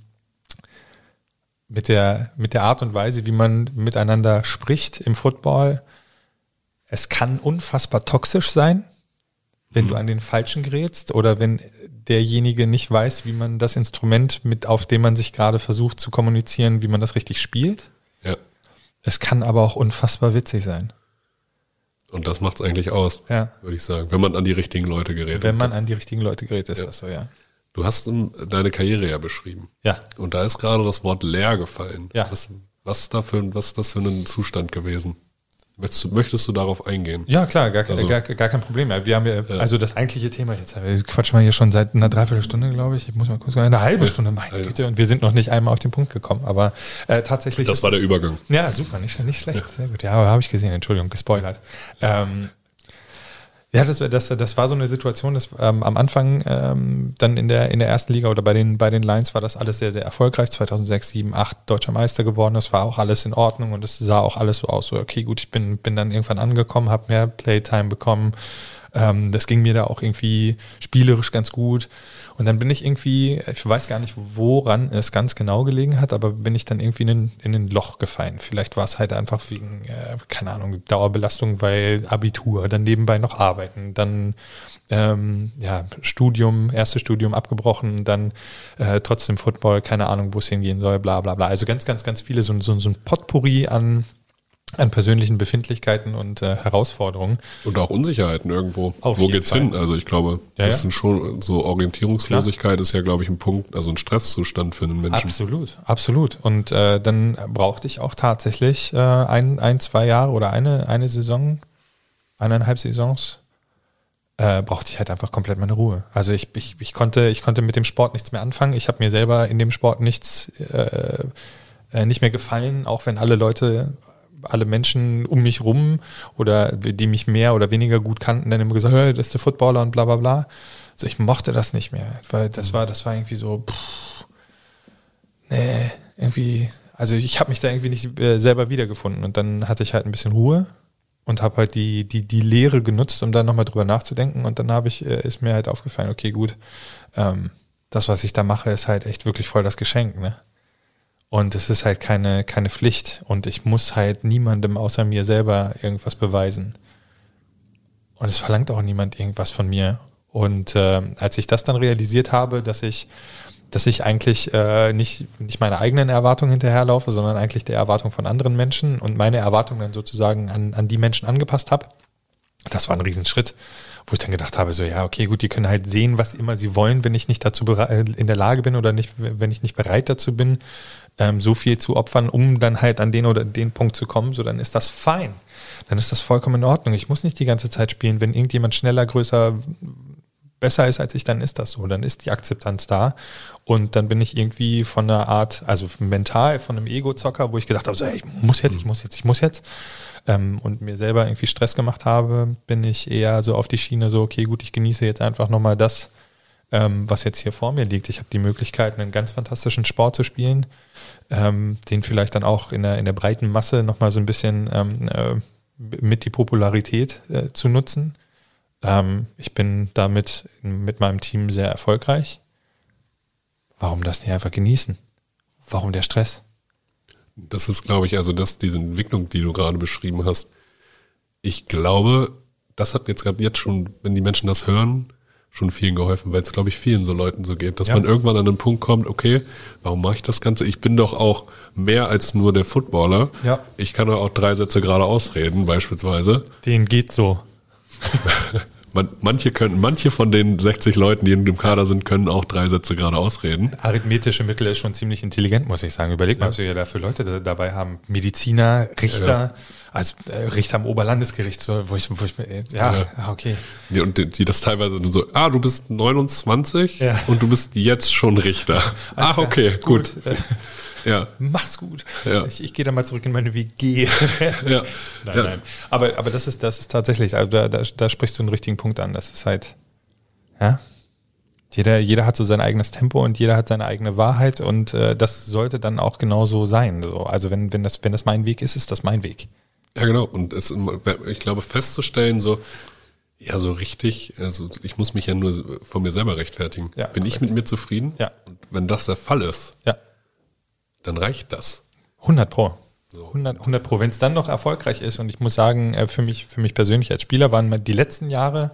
der Art und Weise, wie man miteinander spricht im Football. Es kann unfassbar toxisch sein, wenn du an den Falschen gerätst oder wenn derjenige nicht weiß, wie man das Instrument, auf dem man sich gerade versucht zu kommunizieren, wie man das richtig spielt. Ja. Es kann aber auch unfassbar witzig sein. Und das macht es eigentlich aus, würde ich sagen, wenn man an die richtigen Leute gerät. Wenn man an die richtigen Leute gerät, ist das so, ja. Du hast deine Karriere ja beschrieben. Ja. Und da ist gerade das Wort leer gefallen. Ja. Was ist das für ein Zustand gewesen? Möchtest du darauf eingehen? Ja, klar, gar kein Problem. Wir haben also das eigentliche Thema jetzt. Wir quatschen mal hier schon seit einer Dreiviertelstunde, glaube ich. Ich muss mal kurz sagen, eine halbe Stunde, meine Güte. Und wir sind noch nicht einmal auf den Punkt gekommen. Aber tatsächlich. Das war der Übergang. Ja, super, nicht schlecht. Sehr gut. Ja, aber habe ich gesehen. Entschuldigung, gespoilert. Ja, das war so eine Situation, dass am Anfang dann in der ersten Liga oder bei den Lions war das alles sehr, sehr erfolgreich. 2006, 7, 8 deutscher Meister geworden. Das war auch alles in Ordnung und es sah auch alles so aus. So, okay, gut, ich bin dann irgendwann angekommen, habe mehr Playtime bekommen. Das ging mir da auch irgendwie spielerisch ganz gut. Und dann bin ich irgendwie, ich weiß gar nicht, woran es ganz genau gelegen hat, aber bin ich dann irgendwie in ein Loch gefallen. Vielleicht war es halt einfach wegen, keine Ahnung, Dauerbelastung, weil Abitur, dann nebenbei noch arbeiten, dann erstes Studium abgebrochen, dann trotzdem Football, keine Ahnung, wo es hingehen soll, bla bla bla. Also ganz, ganz, ganz viele, so ein Potpourri an persönlichen Befindlichkeiten und Herausforderungen. Und auch Unsicherheiten irgendwo. Wo geht's hin? Also ich glaube, das sind schon so Orientierungslosigkeit ist ja, glaube ich, ein Punkt, also ein Stresszustand für einen Menschen. Absolut. Und dann brauchte ich auch tatsächlich 2 Jahre oder eine Saison, 1,5 Saisons, brauchte ich halt einfach komplett meine Ruhe. Also ich konnte mit dem Sport nichts mehr anfangen. Ich habe mir selber in dem Sport nicht mehr gefallen, auch wenn alle Menschen um mich rum oder die mich mehr oder weniger gut kannten, dann immer gesagt, hey, das ist der Footballer und bla bla bla. Also ich mochte das nicht mehr, weil das war irgendwie so, irgendwie, also ich habe mich da irgendwie nicht selber wiedergefunden und dann hatte ich halt ein bisschen Ruhe und habe halt die Lehre genutzt, um dann nochmal drüber nachzudenken und dann ist mir halt aufgefallen, okay, gut, das, was ich da mache, ist halt echt wirklich voll das Geschenk, ne? Und es ist halt keine Pflicht und ich muss halt niemandem außer mir selber irgendwas beweisen. Und es verlangt auch niemand irgendwas von mir. Und als ich das dann realisiert habe, dass ich eigentlich nicht meine eigenen Erwartungen hinterherlaufe, sondern eigentlich der Erwartung von anderen Menschen und meine Erwartungen dann sozusagen an die Menschen angepasst habe, das war ein Riesenschritt, wo ich dann gedacht habe, so ja, okay, gut, die können halt sehen, was immer sie wollen, wenn ich nicht dazu in der Lage bin oder nicht, wenn ich nicht bereit dazu bin, so viel zu opfern, um dann halt an den oder den Punkt zu kommen, so dann ist das fein. Dann ist das vollkommen in Ordnung. Ich muss nicht die ganze Zeit spielen, wenn irgendjemand schneller, größer, besser ist als ich, dann ist das so. Dann ist die Akzeptanz da. Und dann bin ich irgendwie von einer Art, also mental von einem Ego-Zocker, wo ich gedacht habe, so, ey, ich muss jetzt. Und mir selber irgendwie Stress gemacht habe, bin ich eher so auf die Schiene so, okay, gut, ich genieße jetzt einfach nochmal das, was jetzt hier vor mir liegt. Ich habe die Möglichkeit, einen ganz fantastischen Sport zu spielen, den vielleicht dann auch in der breiten Masse nochmal so ein bisschen mit die Popularität zu nutzen. Ich bin damit mit meinem Team sehr erfolgreich. Warum das nicht einfach genießen? Warum der Stress? Das ist, glaube ich, also diese Entwicklung, die du gerade beschrieben hast. Ich glaube, das hat jetzt schon, wenn die Menschen das hören, schon vielen geholfen, weil es, glaube ich, vielen so Leuten so geht, dass man irgendwann an den Punkt kommt, okay, warum mache ich das Ganze? Ich bin doch auch mehr als nur der Footballer. Ja. Ich kann doch auch 3 Sätze gerade ausreden, beispielsweise. Den geht so. Manche von den 60 Leuten, die in dem Kader sind, können auch 3 Sätze gerade ausreden. Arithmetische Mittel ist schon ziemlich intelligent, muss ich sagen. Überleg mal, was wir da für Leute dabei haben. Mediziner, Richter, also Richter am Oberlandesgericht, wo ich okay. Ja, und die das teilweise so, du bist 29 und du bist jetzt schon Richter. Okay, gut. Ja. Mach's gut. Ja. Ich gehe da mal zurück in meine WG. Ja. Nein. Aber das ist tatsächlich, also da sprichst du einen richtigen Punkt an. Das ist halt, jeder hat so sein eigenes Tempo und jeder hat seine eigene Wahrheit und das sollte dann auch genauso sein. So. Also wenn das mein Weg ist, ist das mein Weg. Ja, genau. Und ich glaube, festzustellen, so richtig, also ich muss mich ja nur von mir selber rechtfertigen. Ja, bin ich mit mir zufrieden? Ja. Und wenn das der Fall ist, dann reicht das. 100 Pro. 100 Pro. Wenn es dann noch erfolgreich ist, und ich muss sagen, für mich persönlich als Spieler waren die letzten Jahre,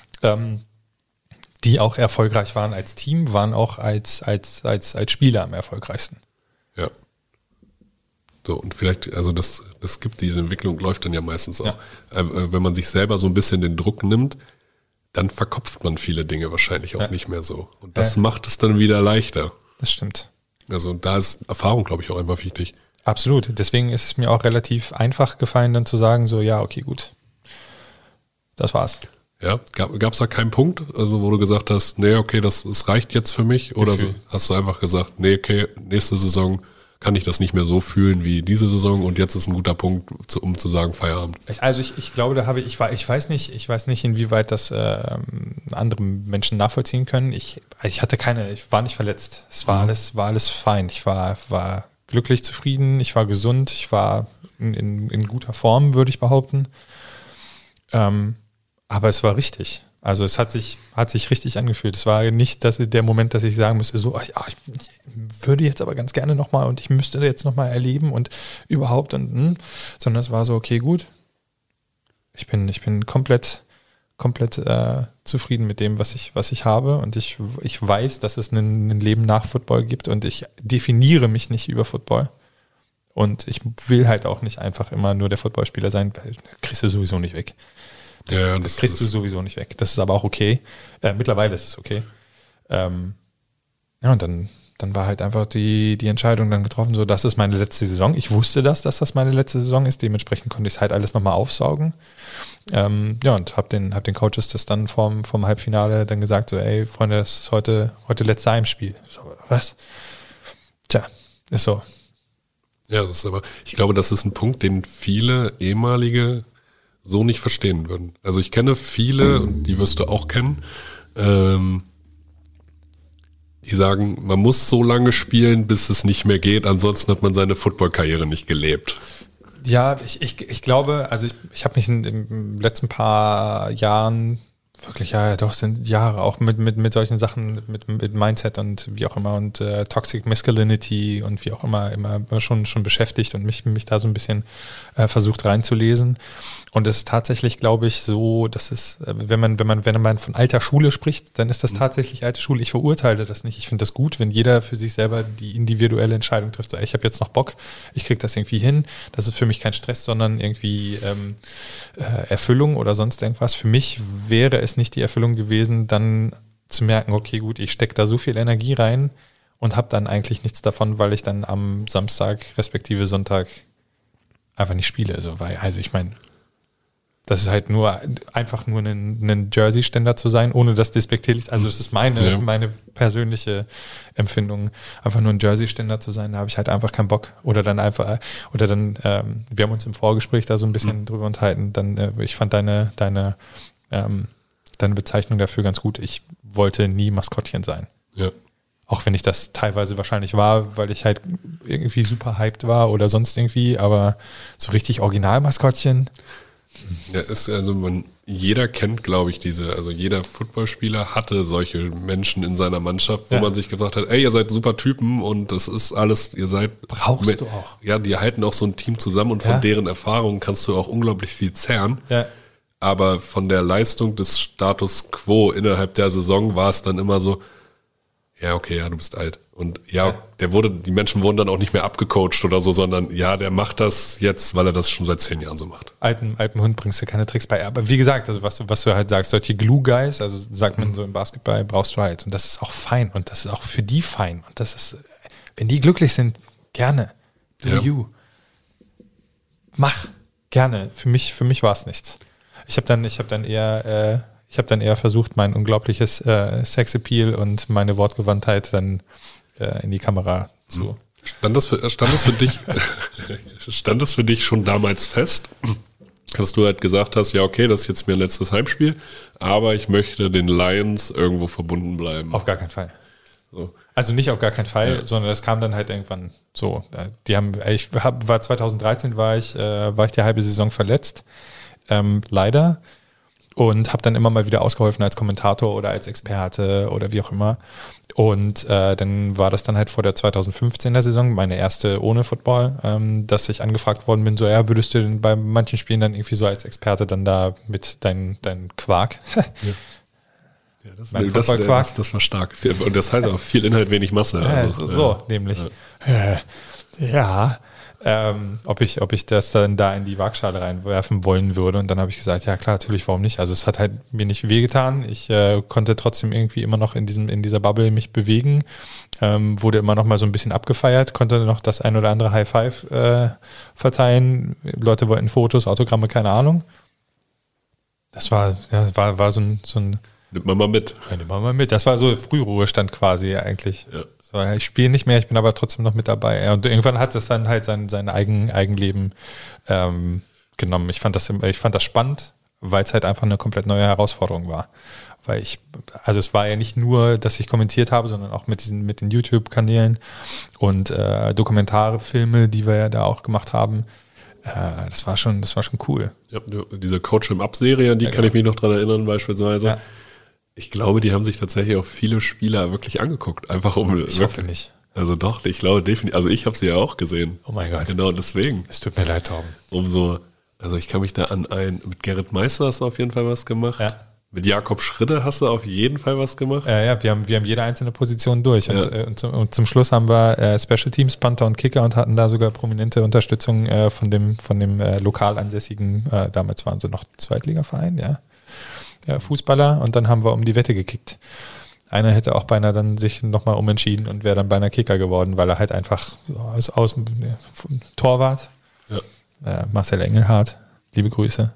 die auch erfolgreich waren als Team, waren auch als Spieler am erfolgreichsten. Ja. So, und vielleicht, also das gibt diese Entwicklung, läuft dann ja meistens auch. Ja. Wenn man sich selber so ein bisschen den Druck nimmt, dann verkopft man viele Dinge wahrscheinlich auch nicht mehr so. Und das macht es dann wieder leichter. Das stimmt. Also da ist Erfahrung, glaube ich, auch einfach wichtig. Absolut. Deswegen ist es mir auch relativ einfach gefallen, dann zu sagen, so, ja, okay, gut. Das war's. Ja, gab es da keinen Punkt, also wo du gesagt hast, nee, okay, das reicht jetzt für mich? Oder so, hast du einfach gesagt, nee, okay, nächste Saison kann ich das nicht mehr so fühlen wie diese Saison und jetzt ist ein guter Punkt, um zu sagen, Feierabend. Also ich glaube, ich weiß nicht, inwieweit das andere Menschen nachvollziehen können. Ich war nicht verletzt. Es war alles fein. Ich war glücklich, zufrieden, ich war gesund, ich war in guter Form, würde ich behaupten. Aber es war richtig. Also es hat sich richtig angefühlt. Es war nicht der Moment, dass ich sagen müsste, so, ich würde jetzt aber ganz gerne nochmal und ich müsste jetzt nochmal erleben und überhaupt sondern es war so, okay, gut. Ich bin komplett zufrieden mit dem, was ich habe und ich weiß, dass es ein Leben nach Football gibt und ich definiere mich nicht über Football. Und ich will halt auch nicht einfach immer nur der Footballspieler sein, weil kriegst du sowieso nicht weg. Das kriegst du sowieso nicht weg. Das ist aber auch okay. Mittlerweile ist es okay. Und dann war halt einfach die Entscheidung dann getroffen, so, das ist meine letzte Saison. Ich wusste dass das meine letzte Saison ist. Dementsprechend konnte ich es halt alles nochmal aufsaugen. Und hab den Coaches das dann vom Halbfinale dann gesagt, so, ey, Freunde, das ist heute letzte Heimspiel. So, was? Tja, ist so. Ja, ich glaube, das ist ein Punkt, den viele ehemalige so nicht verstehen würden. Also ich kenne viele, und die wirst du auch kennen, die sagen, man muss so lange spielen, bis es nicht mehr geht, ansonsten hat man seine Football-Karriere nicht gelebt. Ja, ich glaube, also ich habe mich in den letzten paar Jahren wirklich, sind Jahre auch mit solchen Sachen, mit Mindset und wie auch immer und Toxic Masculinity und wie auch immer schon beschäftigt und mich da so ein bisschen versucht reinzulesen. Und es ist tatsächlich, glaube ich, so, dass es, wenn man von alter Schule spricht, dann ist das tatsächlich alte Schule. Ich verurteile das nicht. Ich finde das gut, wenn jeder für sich selber die individuelle Entscheidung trifft. So, ich habe jetzt noch Bock, ich kriege das irgendwie hin. Das ist für mich kein Stress, sondern irgendwie Erfüllung oder sonst irgendwas. Für mich wäre es nicht die Erfüllung gewesen, dann zu merken, okay, gut, ich stecke da so viel Energie rein und habe dann eigentlich nichts davon, weil ich dann am Samstag respektive Sonntag einfach nicht spiele. Also ich meine, Das ist halt einfach nur ein Jersey-Ständer zu sein, ohne das despektierlich. Also das ist meine persönliche Empfindung, einfach nur ein Jersey-Ständer zu sein. Da habe ich halt einfach keinen Bock. Oder dann, wir haben uns im Vorgespräch da so ein bisschen drüber unterhalten. Ich fand deine Bezeichnung dafür ganz gut. Ich wollte nie Maskottchen sein. Ja. Auch wenn ich das teilweise wahrscheinlich war, weil ich halt irgendwie super hyped war oder sonst irgendwie, aber so richtig Original-Maskottchen. Ja, jeder kennt, glaube ich, jeder Footballspieler hatte solche Menschen in seiner Mannschaft, wo man sich gesagt hat, ey, ihr seid super Typen und das ist alles, brauchst du auch. Ja, die halten auch so ein Team zusammen und von deren Erfahrungen kannst du auch unglaublich viel zehren. Ja. Aber von der Leistung des Status Quo innerhalb der Saison war es dann immer so, ja, okay, ja, du bist alt. Und die Menschen wurden dann auch nicht mehr abgecoacht oder so, sondern der macht das jetzt, weil er das schon seit 10 Jahren so macht. Alten Hund bringst du keine Tricks bei. Aber wie gesagt, also was du halt sagst, solche Glue-Guys, also sagt man so im Basketball, brauchst du halt. Und das ist auch fein und das ist auch für die fein. Und das ist, wenn die glücklich sind, gerne. Do you. Mach. Gerne. Für mich war es nichts. Ich habe dann eher versucht, mein unglaubliches Sexappeal und meine Wortgewandtheit dann in die Kamera zu. Stand das für dich schon damals fest, dass du halt gesagt hast, ja okay, das ist jetzt mein letztes Heimspiel, aber ich möchte den Lions irgendwo verbunden bleiben? Auf gar keinen Fall. So. Also nicht auf gar keinen Fall, sondern das kam dann halt irgendwann so. 2013 war ich die halbe Saison verletzt, leider. Und habe dann immer mal wieder ausgeholfen als Kommentator oder als Experte oder wie auch immer. Und dann war das dann halt vor der 2015er Saison, meine erste ohne Football, dass ich angefragt worden bin, so würdest du denn bei manchen Spielen dann irgendwie so als Experte dann da mit dein Quark? Das war stark. Und das heißt auch viel Inhalt, wenig Masse. Nämlich. Ob ich das dann da in die Waagschale reinwerfen wollen würde. Und dann habe ich gesagt, ja klar, natürlich, warum nicht? Also es hat halt mir nicht wehgetan. Ich konnte trotzdem irgendwie immer noch in dieser Bubble mich bewegen. Wurde immer noch mal so ein bisschen abgefeiert, konnte noch das ein oder andere High Five verteilen. Leute wollten Fotos, Autogramme, keine Ahnung. Das war so ein Nimmt man mal mit. Ja, nimmt man mal mit. Das war so Frühruhestand quasi eigentlich. Ja. So, ich spiele nicht mehr, ich bin aber trotzdem noch mit dabei. Und irgendwann hat es dann halt sein Eigenleben genommen. Ich fand das spannend, weil es halt einfach eine komplett neue Herausforderung war. Weil es war ja nicht nur, dass ich kommentiert habe, sondern auch mit den YouTube-Kanälen und Dokumentare, Filme, die wir ja da auch gemacht haben. Das war schon cool. Ja, diese Coach-im-Up-Serie, an die kann ich mich noch dran erinnern beispielsweise. Ja. Ich glaube, die haben sich tatsächlich auch viele Spieler wirklich angeguckt. Einfach ich hoffe nicht. Also doch, ich glaube definitiv. Also ich habe sie ja auch gesehen. Oh mein Gott. Genau deswegen. Es tut mir leid, Torben. Also ich kann mich da mit Gerrit Meister hast du auf jeden Fall was gemacht. Ja. Mit Jakob Schridde hast du auf jeden Fall was gemacht. Ja, wir haben jede einzelne Position durch. Ja. Und zum Schluss haben wir Special Teams, Panther und Kicker und hatten da sogar prominente Unterstützung von dem lokal ansässigen, damals waren sie noch Zweitligaverein, ja, Fußballer, und dann haben wir um die Wette gekickt. Einer hätte auch beinahe dann sich nochmal umentschieden und wäre dann beinahe Kicker geworden, weil er halt einfach als Torwart, Marcel Engelhardt, liebe Grüße,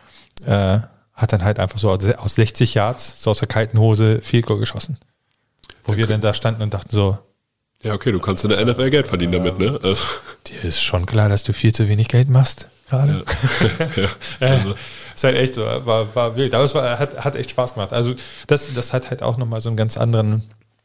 hat dann halt einfach so aus 60 Yards, so aus der kalten Hose, Field Goal geschossen. Wo wir dann da standen und dachten so, ja okay, du kannst in der NFL Geld verdienen damit, ne? Also. Dir ist schon klar, dass du viel zu wenig Geld machst gerade. Ja. Ist halt echt so, war wild, aber es hat echt Spaß gemacht. Also das hat halt auch nochmal so einen ganz anderen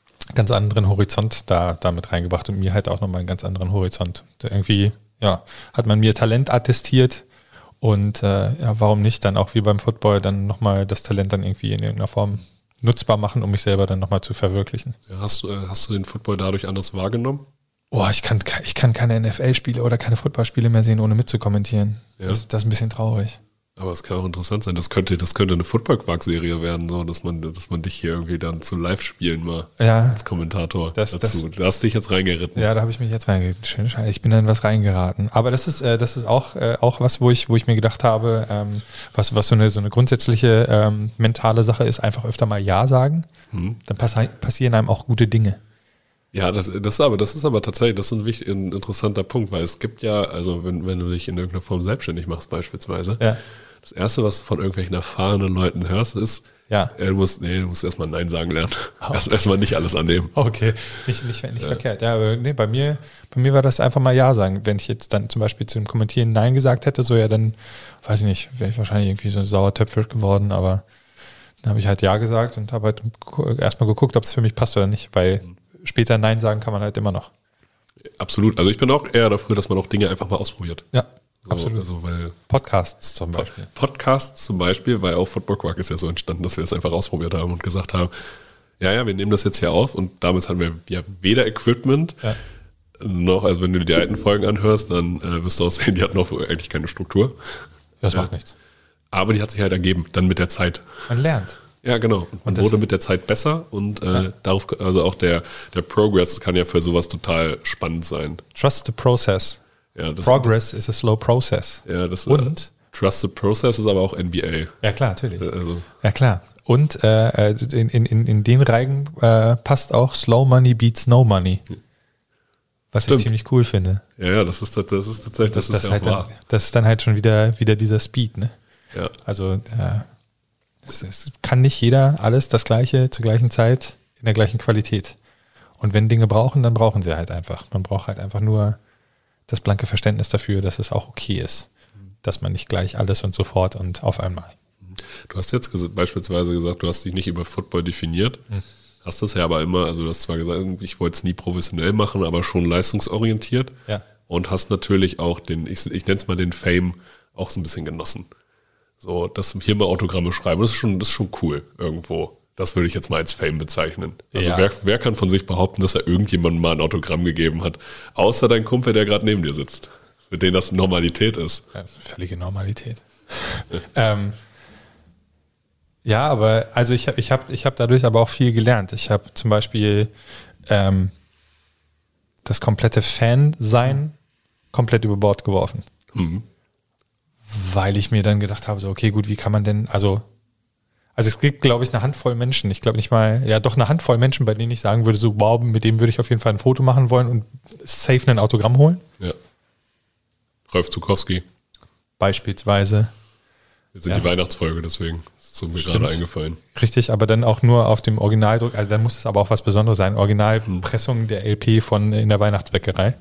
Horizont da mit reingebracht und mir halt auch nochmal einen ganz anderen Horizont. Irgendwie, hat man mir Talent attestiert und warum nicht dann auch wie beim Football dann nochmal das Talent dann irgendwie in irgendeiner Form nutzbar machen, um mich selber dann nochmal zu verwirklichen. Ja, hast du den Football dadurch anders wahrgenommen? Ich kann keine NFL-Spiele oder keine Footballspiele mehr sehen, ohne mitzukommentieren. Ja. Das ist ein bisschen traurig. Aber es kann auch interessant sein. Das könnte eine Football-Quark-Serie werden, so, dass man dich hier irgendwie dann zu Live-Spielen mal als Kommentator dazu. Da hast du dich jetzt reingeritten. Ja, da habe ich mich jetzt reingeritten. Schön, ich bin dann was reingeraten. Aber das ist auch was, wo ich mir gedacht habe, was so eine grundsätzliche mentale Sache ist, einfach öfter mal Ja sagen. Dann passieren einem auch gute Dinge. Ja, das ist aber tatsächlich, ein interessanter Punkt, weil es gibt ja, also wenn du dich in irgendeiner Form selbstständig machst beispielsweise, Das Erste, was du von irgendwelchen erfahrenen Leuten hörst, ist, du musst erstmal Nein sagen lernen. Erstmal nicht alles annehmen. Okay, nicht verkehrt. Ja, aber nee, bei mir war das einfach mal Ja sagen. Wenn ich jetzt dann zum Beispiel zum Kommentieren Nein gesagt hätte, so ja, dann, weiß ich nicht, wäre ich wahrscheinlich irgendwie so ein Sauertöpfisch geworden, aber dann habe ich halt Ja gesagt und habe halt erstmal geguckt, ob es für mich passt oder nicht, weil später Nein sagen kann man halt immer noch. Absolut. Also ich bin auch eher dafür, dass man auch Dinge einfach mal ausprobiert. Ja, so, absolut. Also, weil Podcasts zum Beispiel. Podcasts zum Beispiel, weil auch Football Quark ist ja so entstanden, dass wir es einfach ausprobiert haben und gesagt haben, ja, wir nehmen das jetzt hier auf und damals hatten wir ja weder Equipment noch, also wenn du die alten Folgen anhörst, dann wirst du auch sehen, die hatten auch eigentlich keine Struktur. Das macht nichts. Aber die hat sich halt ergeben, dann mit der Zeit. Man lernt. Ja, genau. Und wurde mit der Zeit besser und darauf, also auch der Progress kann ja für sowas total spannend sein. Trust the process. Ja, Progress is a slow process. Ja, das und Trust the Process ist aber auch NBA. Ja, klar, natürlich. Also. Ja, klar. Und in den Reigen passt auch Slow Money beats No Money. Was ich ziemlich cool finde. Ja, das ist tatsächlich, das ist ja halt auch wahr. Das ist dann halt schon wieder dieser Speed, ne? Ja. Also, es kann nicht jeder alles das Gleiche zur gleichen Zeit in der gleichen Qualität. Und wenn Dinge brauchen, dann brauchen sie halt einfach. Man braucht halt einfach nur das blanke Verständnis dafür, dass es auch okay ist, dass man nicht gleich alles und sofort und auf einmal. Du hast jetzt beispielsweise gesagt, du hast dich nicht über Football definiert. Hast das ja aber immer, also du hast zwar gesagt, ich wollte es nie professionell machen, aber schon leistungsorientiert. Ja. Und hast natürlich auch ich nenne es mal den Fame auch so ein bisschen genossen. So, dass hier mal Autogramme schreiben, das ist schon cool irgendwo. Das würde ich jetzt mal als Fame bezeichnen. Also wer kann von sich behaupten, dass er irgendjemandem mal ein Autogramm gegeben hat, außer dein Kumpel, der gerade neben dir sitzt, für den das Normalität ist. Ja, völlige Normalität. Ja, aber also ich hab dadurch aber auch viel gelernt. Ich habe zum Beispiel das komplette Fan-Sein komplett über Bord geworfen. Weil ich mir dann gedacht habe, so okay, gut, wie kann man denn, also es gibt, glaube ich, eine Handvoll Menschen, ich glaube nicht mal, ja doch eine Handvoll Menschen, bei denen ich sagen würde, so wow, mit dem würde ich auf jeden Fall ein Foto machen wollen und safe ein Autogramm holen. Ja. Rolf Zukowski. Beispielsweise. Wir sind die Weihnachtsfolge, deswegen ist es mir gerade eingefallen. Richtig, aber dann auch nur auf dem Originaldruck, also dann muss es aber auch was Besonderes sein. Originalpressung der LP in der Weihnachtsbäckerei.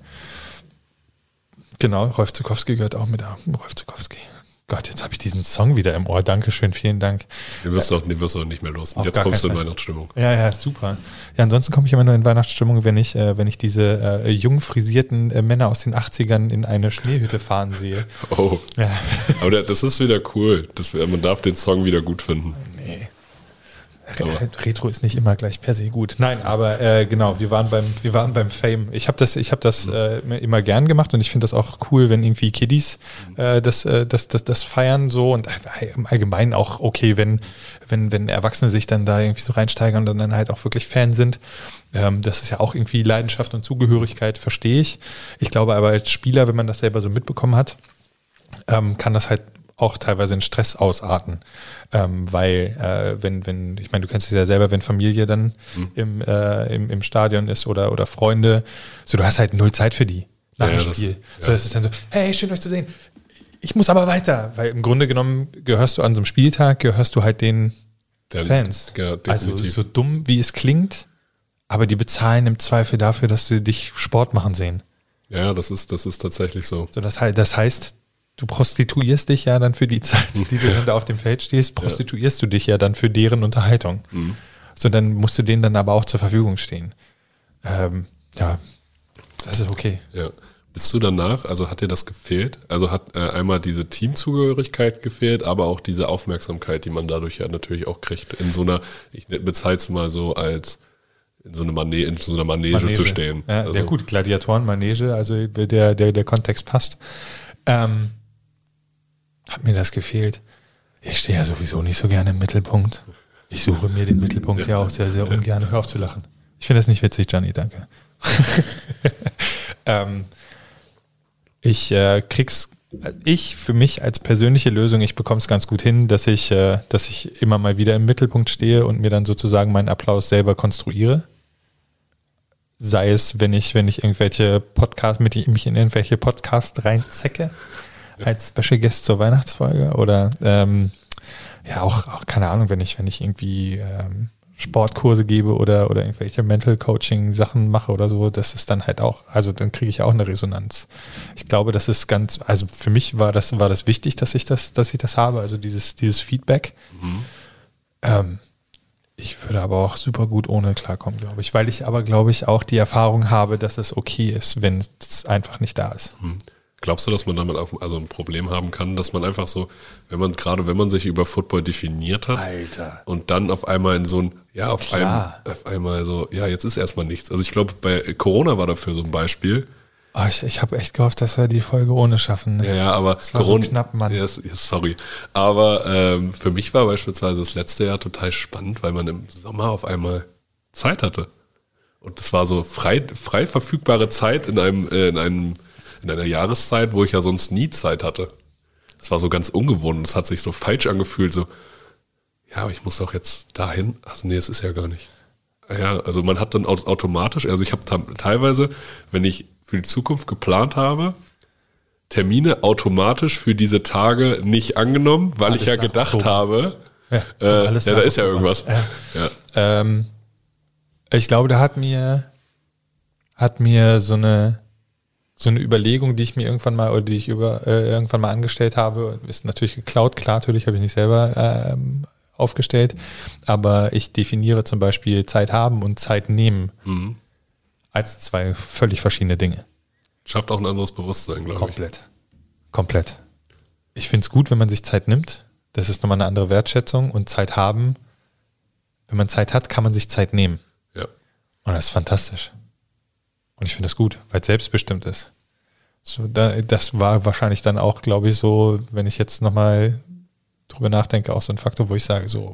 Genau, Rolf Zukowski gehört auch mit. Rolf Zukowski. Gott, jetzt habe ich diesen Song wieder im Ohr. Dankeschön, vielen Dank. Den wirst du auch nicht mehr los. Jetzt kommst du in Weihnachtsstimmung. Ja, super. Ja, ansonsten komme ich immer nur in Weihnachtsstimmung, wenn ich diese jung frisierten Männer aus den 80ern in eine Schneehütte fahren sehe. Oh. Ja. Aber das ist wieder cool. Man darf den Song wieder gut finden. Nee. Retro ist nicht immer gleich per se gut. Nein, aber genau, wir waren beim Fame. Ich habe das immer gern gemacht und ich finde das auch cool, wenn irgendwie Kiddies das feiern so und im Allgemeinen auch okay, wenn Erwachsene sich dann da irgendwie so reinsteigern und dann halt auch wirklich Fan sind. Das ist ja auch irgendwie Leidenschaft und Zugehörigkeit, verstehe ich. Ich glaube aber als Spieler, wenn man das selber so mitbekommen hat, kann das halt auch teilweise in Stress ausarten, weil wenn ich meine, du kennst es ja selber, wenn Familie dann im Stadion ist oder Freunde, so du hast halt null Zeit für die nach dem Spiel. So das ist dann so, hey, schön euch zu sehen, ich muss aber weiter, weil im Grunde genommen gehörst du an so einem Spieltag, halt den Fans. Ja, also so dumm, wie es klingt, aber die bezahlen im Zweifel dafür, dass sie dich Sport machen sehen. Ja, das ist tatsächlich so. So das heißt, du prostituierst dich ja dann für die Zeit, die du dann da auf dem Feld stehst, prostituierst du dich ja dann für deren Unterhaltung. So, dann musst du denen dann aber auch zur Verfügung stehen. Ja, das ist okay. Ja. Bist du danach, also hat dir das gefehlt? Also hat einmal diese Teamzugehörigkeit gefehlt, aber auch diese Aufmerksamkeit, die man dadurch ja natürlich auch kriegt, in so einer, ich bezeichne es mal so als in so einer Manege zu stehen. Ja, also, gut, Gladiatoren, Manege, also der Kontext passt. Hat mir das gefehlt. Ich stehe ja sowieso nicht so gerne im Mittelpunkt. Ich suche mir den Mittelpunkt ja auch sehr, sehr ungern. Hör auf zu lachen. Ich finde das nicht witzig, Gianni, danke. Ich für mich als persönliche Lösung, ich bekomme es ganz gut hin, dass ich immer mal wieder im Mittelpunkt stehe und mir dann sozusagen meinen Applaus selber konstruiere. Sei es, wenn ich irgendwelche Podcasts, mich in irgendwelche Podcasts reinzecke. als Special Guest zur Weihnachtsfolge oder auch keine Ahnung, wenn ich irgendwie Sportkurse gebe oder irgendwelche Mental Coaching Sachen mache oder so, das ist dann halt auch, also dann kriege ich auch eine Resonanz. Ich glaube, das ist also für mich war das wichtig, dass ich das habe, also dieses Feedback. Ich würde aber auch super gut ohne klarkommen, glaube ich, weil ich aber, glaube ich, auch die Erfahrung habe, dass es okay ist, wenn es einfach nicht da ist. Glaubst du, dass man damit auch ein Problem haben kann, dass man einfach so, wenn man sich über Football definiert hat, Alter. und dann auf einmal in so ein, auf einmal so, jetzt ist erstmal nichts. Also ich glaube, bei Corona war dafür so ein Beispiel. Oh, ich habe echt gehofft, dass wir die Folge ohne schaffen. Ne? Ja, aber das war Corona, so knapp, Mann. Sorry. Aber für mich war beispielsweise das letzte Jahr total spannend, weil man im Sommer auf einmal Zeit hatte. Und das war so frei verfügbare Zeit in einer Jahreszeit, wo ich ja sonst nie Zeit hatte. Das war so ganz ungewohnt. Es hat sich so falsch angefühlt, so, aber ich muss doch jetzt dahin. Ach nee, es ist ja gar nicht. Ja, also man hat dann automatisch, also ich habe teilweise, wenn ich für die Zukunft geplant habe, Termine automatisch für diese Tage nicht angenommen, weil ich ja gedacht habe, da ist ja irgendwas. Ja. Ich glaube, da hat mir so eine Überlegung, die ich mir irgendwann mal irgendwann mal angestellt habe, ist natürlich geklaut. Klar, natürlich habe ich nicht selber aufgestellt, aber ich definiere zum Beispiel Zeit haben und Zeit nehmen als zwei völlig verschiedene Dinge. Schafft auch ein anderes Bewusstsein, glaube ich. Komplett. Ich finde es gut, wenn man sich Zeit nimmt. Das ist nochmal eine andere Wertschätzung, und Zeit haben. Wenn man Zeit hat, kann man sich Zeit nehmen. Ja. Und das ist fantastisch. Und ich finde das gut, weil es selbstbestimmt ist. So, das war wahrscheinlich dann auch, glaube ich, so, wenn ich jetzt nochmal drüber nachdenke, auch so ein Faktor, wo ich sage, so,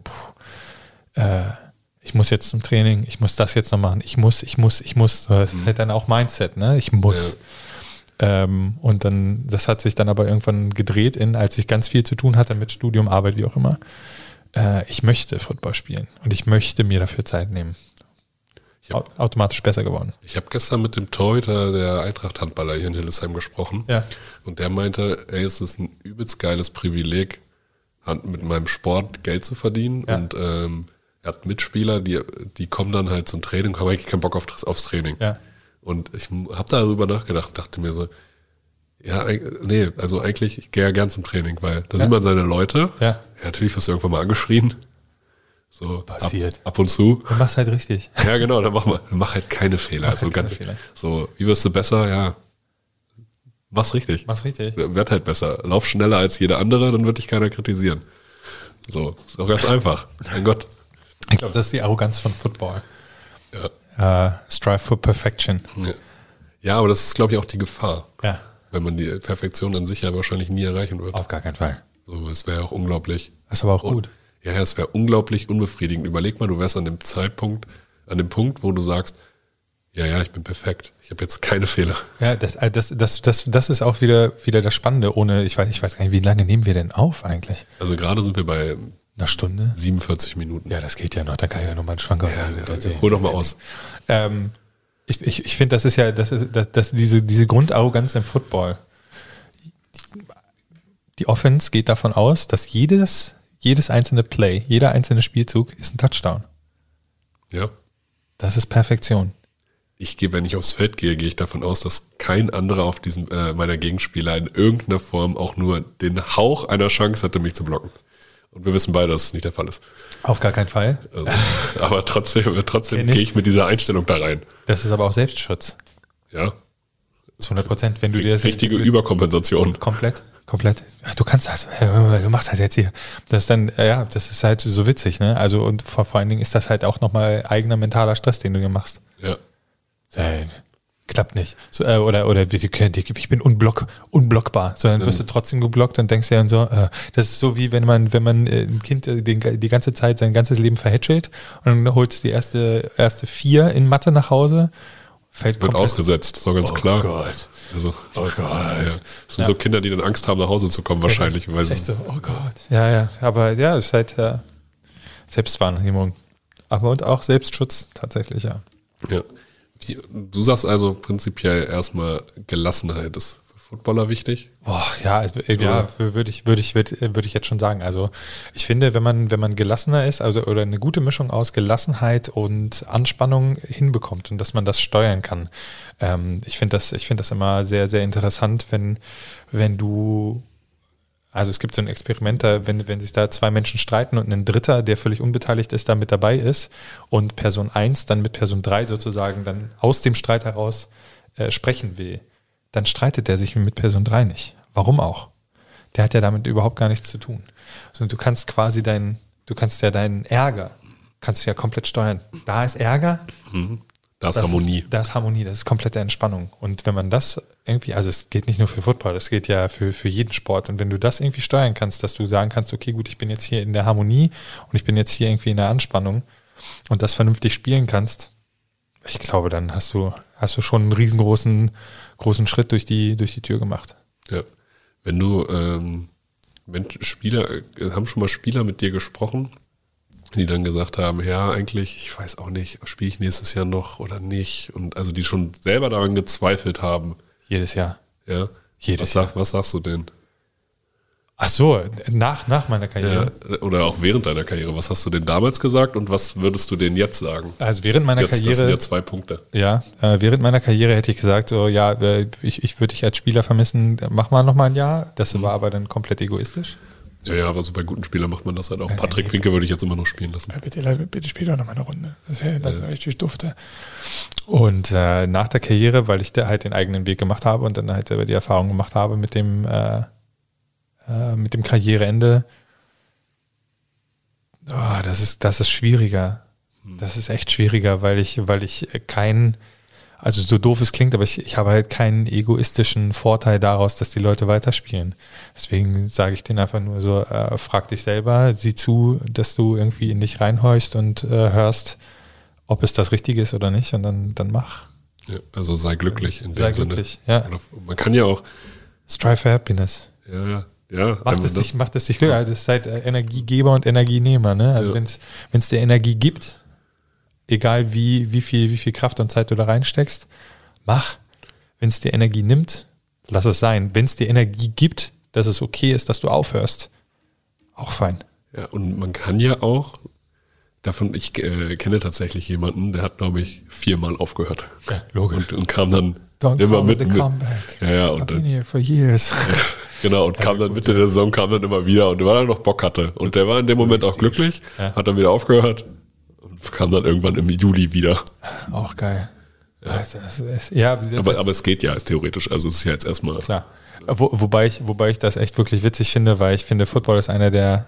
ich muss jetzt zum Training, ich muss das jetzt noch machen, ich muss. So, das ist halt dann auch Mindset, ne? Ich muss. Ja. Und dann, das hat sich dann aber irgendwann gedreht als ich ganz viel zu tun hatte mit Studium, Arbeit, wie auch immer. Ich möchte Football spielen und ich möchte mir dafür Zeit nehmen. Automatisch besser geworden. Ich habe gestern mit dem Torhüter der Eintracht-Handballer hier in Hildesheim gesprochen. Ja. Und der meinte, es ist ein übelst geiles Privileg, mit meinem Sport Geld zu verdienen. Ja. Und er hat Mitspieler, die kommen dann halt zum Training, haben eigentlich keinen Bock aufs Training. Ja. Und ich habe darüber nachgedacht und dachte mir so, also eigentlich, ich gehe ja gern zum Training, weil da sieht man seine Leute. Ja. Natürlich wirst du irgendwann mal angeschrien. So passiert. Ab und zu. Dann machst halt richtig. Ja, genau, dann mach halt keine Fehler. Also keine Fehler. So, wie wirst du besser? Ja, mach's richtig. Werd halt besser. Lauf schneller als jeder andere, dann wird dich keiner kritisieren. So, ist auch ganz einfach. Mein Gott. Ich glaube, das ist die Arroganz von Football. Ja. Strive for Perfection. Ja, aber das ist, glaube ich, auch die Gefahr. Ja. Wenn man die Perfektion an sich ja wahrscheinlich nie erreichen wird. Auf gar keinen Fall. So, es wäre auch unglaublich. Das ist aber auch gut. Ja, es wäre unglaublich unbefriedigend. Überleg mal, du wärst an dem Punkt, wo du sagst, ich bin perfekt. Ich habe jetzt keine Fehler. Ja, das ist auch wieder das Spannende. Ich weiß gar nicht, wie lange nehmen wir denn auf eigentlich? Also gerade sind wir bei einer Stunde? 47 Minuten. Ja, das geht ja noch. Dann kann ich ja noch mal einen Schwank hol doch mal aus. Ich finde, das ist diese Grundarroganz im Football. Die Offense geht davon aus, dass jedes einzelne Play, jeder einzelne Spielzug ist ein Touchdown. Ja. Das ist Perfektion. Wenn ich aufs Feld gehe ich davon aus, dass kein anderer auf diesem meiner Gegenspieler in irgendeiner Form auch nur den Hauch einer Chance hatte, mich zu blocken. Und wir wissen beide, dass es nicht der Fall ist. Auf gar keinen Fall. Also, aber trotzdem gehe ich mit dieser Einstellung da rein. Das ist aber auch Selbstschutz. Ja. 100%. Wenn du dir das richtige Überkompensation. Komplett. Du kannst das, du machst das jetzt hier. Das ist dann, das ist halt so witzig, ne? Also, und vor allen Dingen ist das halt auch nochmal eigener mentaler Stress, den du dir machst. Ja. Klappt nicht. So, oder ich bin unblockbar. Sondern wirst du trotzdem geblockt und denkst dir dann so, das ist so wie wenn man ein Kind die ganze Zeit sein ganzes Leben verhätschelt und dann holst die erste 4 in Mathe nach Hause. Wird ausgesetzt, ist doch ganz klar. Gott. Also, oh Gott. Ja. Das sind so Kinder, die dann Angst haben, nach Hause zu kommen, wahrscheinlich. Weil echt so, oh Gott. Ja, aber ja, es ist halt Selbstwahrnehmung. Aber und auch Selbstschutz tatsächlich, ja. Ja. Du sagst also prinzipiell erstmal, Gelassenheit ist für Footballer wichtig? Boah, ja, also, ja, würde ich jetzt schon sagen. Also ich finde, wenn man gelassener ist, also oder eine gute Mischung aus Gelassenheit und Anspannung hinbekommt und dass man das steuern kann. Ich finde das immer sehr, sehr interessant, wenn du, also es gibt so ein Experiment, wenn sich da zwei Menschen streiten und ein Dritter, der völlig unbeteiligt ist, da mit dabei ist und Person 1 dann mit Person 3 sozusagen dann aus dem Streit heraus sprechen will, dann streitet er sich mit Person 3 nicht. Warum auch? Der hat ja damit überhaupt gar nichts zu tun. Also du kannst quasi deinen Ärger, kannst du ja komplett steuern. Da ist Ärger. Da ist Harmonie. Da ist Harmonie, das ist komplette Entspannung. Und wenn man das irgendwie, also es geht nicht nur für Football, das geht ja für jeden Sport. Und wenn du das irgendwie steuern kannst, dass du sagen kannst, okay, gut, ich bin jetzt hier in der Harmonie und ich bin jetzt hier irgendwie in der Anspannung und das vernünftig spielen kannst, ich glaube, dann hast du schon einen riesengroßen Schritt durch die Tür gemacht. Ja. Wenn du haben schon mal Spieler mit dir gesprochen, die dann gesagt haben, ja, eigentlich, ich weiß auch nicht, spiele ich nächstes Jahr noch oder nicht? Und also die schon selber daran gezweifelt haben. Jedes Jahr. Ja. Was sagst du denn? Ach so, nach meiner Karriere. Ja, oder auch während deiner Karriere. Was hast du denn damals gesagt und was würdest du denen jetzt sagen? Also während meiner Karriere. Das sind ja 2 Punkte. Ja, während meiner Karriere hätte ich gesagt, so ja, ich würde dich als Spieler vermissen, mach mal noch mal ein Jahr. Das war aber dann komplett egoistisch. Ja, aber so bei guten Spielern macht man das halt auch. Patrick Winke würde ich jetzt immer noch spielen lassen. Ja, bitte spiel doch noch mal eine Runde. Das wäre richtig dufte. Und nach der Karriere, weil ich da halt den eigenen Weg gemacht habe und dann halt die Erfahrung gemacht habe mit dem Karriereende, das ist schwieriger. Das ist echt schwieriger, weil ich also so doof es klingt, aber ich habe halt keinen egoistischen Vorteil daraus, dass die Leute weiterspielen. Deswegen sage ich denen einfach nur so, frag dich selber, sieh zu, dass du irgendwie in dich reinhorchst und hörst, ob es das Richtige ist oder nicht und dann mach. Ja, also sei glücklich in dem Sinne. Sei glücklich, ja. Man kann ja auch Strive for Happiness. Ja. Macht es dich glücklich. Also es ist halt Energiegeber und Energienehmer, ne? Also wenn es dir Energie gibt, egal wie viel Kraft und Zeit du da reinsteckst, mach. Wenn es dir Energie nimmt, lass es sein. Wenn es dir Energie gibt, dass es okay ist, dass du aufhörst, auch fein. Ja, und man kann ja auch ich kenne tatsächlich jemanden, der hat, glaube ich, 4-mal aufgehört. Ja, logisch. Und kam dann Don't immer call mit. it a comeback. Ja, und I've been here for years. Ja, genau, und kam dann Mitte der Saison, kam dann immer wieder und weil er noch Bock hatte. Und der war in dem Moment auch glücklich, hat dann wieder aufgehört und kam dann irgendwann im Juli wieder. Auch geil. Ja. Aber es geht ja theoretisch, also es ist ja jetzt erstmal. Klar. Wobei ich das echt wirklich witzig finde, weil ich finde, Football ist eine der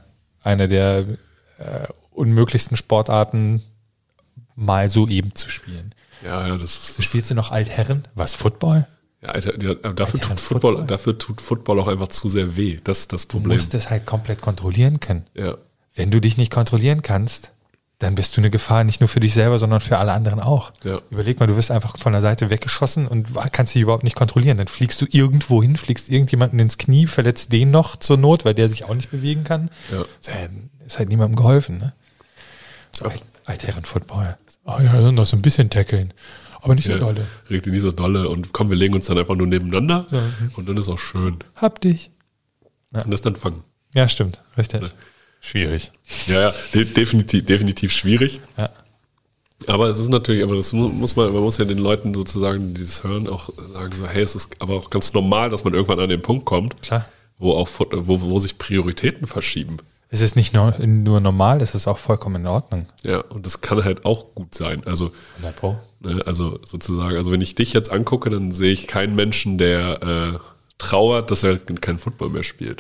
unmöglichsten Sportarten, mal so eben zu spielen. Ja, das ist. Spielst du noch Altherren? Was, Football? Ja, dafür tut Football auch einfach zu sehr weh. Das ist das Problem. Du musst es halt komplett kontrollieren können. Ja. Wenn du dich nicht kontrollieren kannst, dann bist du eine Gefahr nicht nur für dich selber, sondern für alle anderen auch. Ja. Überleg mal, du wirst einfach von der Seite weggeschossen und kannst dich überhaupt nicht kontrollieren. Dann fliegst du irgendwo hin, fliegst irgendjemanden ins Knie, verletzt den noch zur Not, weil der sich auch nicht bewegen kann. Ja. Ist halt niemandem geholfen. Ne? So Altherren-Football. Ja, noch so ein bisschen tackeln. Aber nicht so dolle. Richtig, nicht so dolle. Und komm, wir legen uns dann einfach nur nebeneinander und dann ist auch schön. Hab dich. Ja. Und das dann fangen. Ja, stimmt. Richtig. Ja. Schwierig. Ja, definitiv schwierig. Ja. Aber es ist natürlich, man muss ja den Leuten sozusagen, die das hören, auch sagen so, hey, es ist aber auch ganz normal, dass man irgendwann an den Punkt kommt, klar, wo sich Prioritäten verschieben. Es ist nicht nur normal, es ist auch vollkommen in Ordnung. Ja, und das kann halt auch gut sein. Also, 100%. Also sozusagen, also wenn ich dich jetzt angucke, dann sehe ich keinen Menschen, der trauert, dass er keinen Football mehr spielt.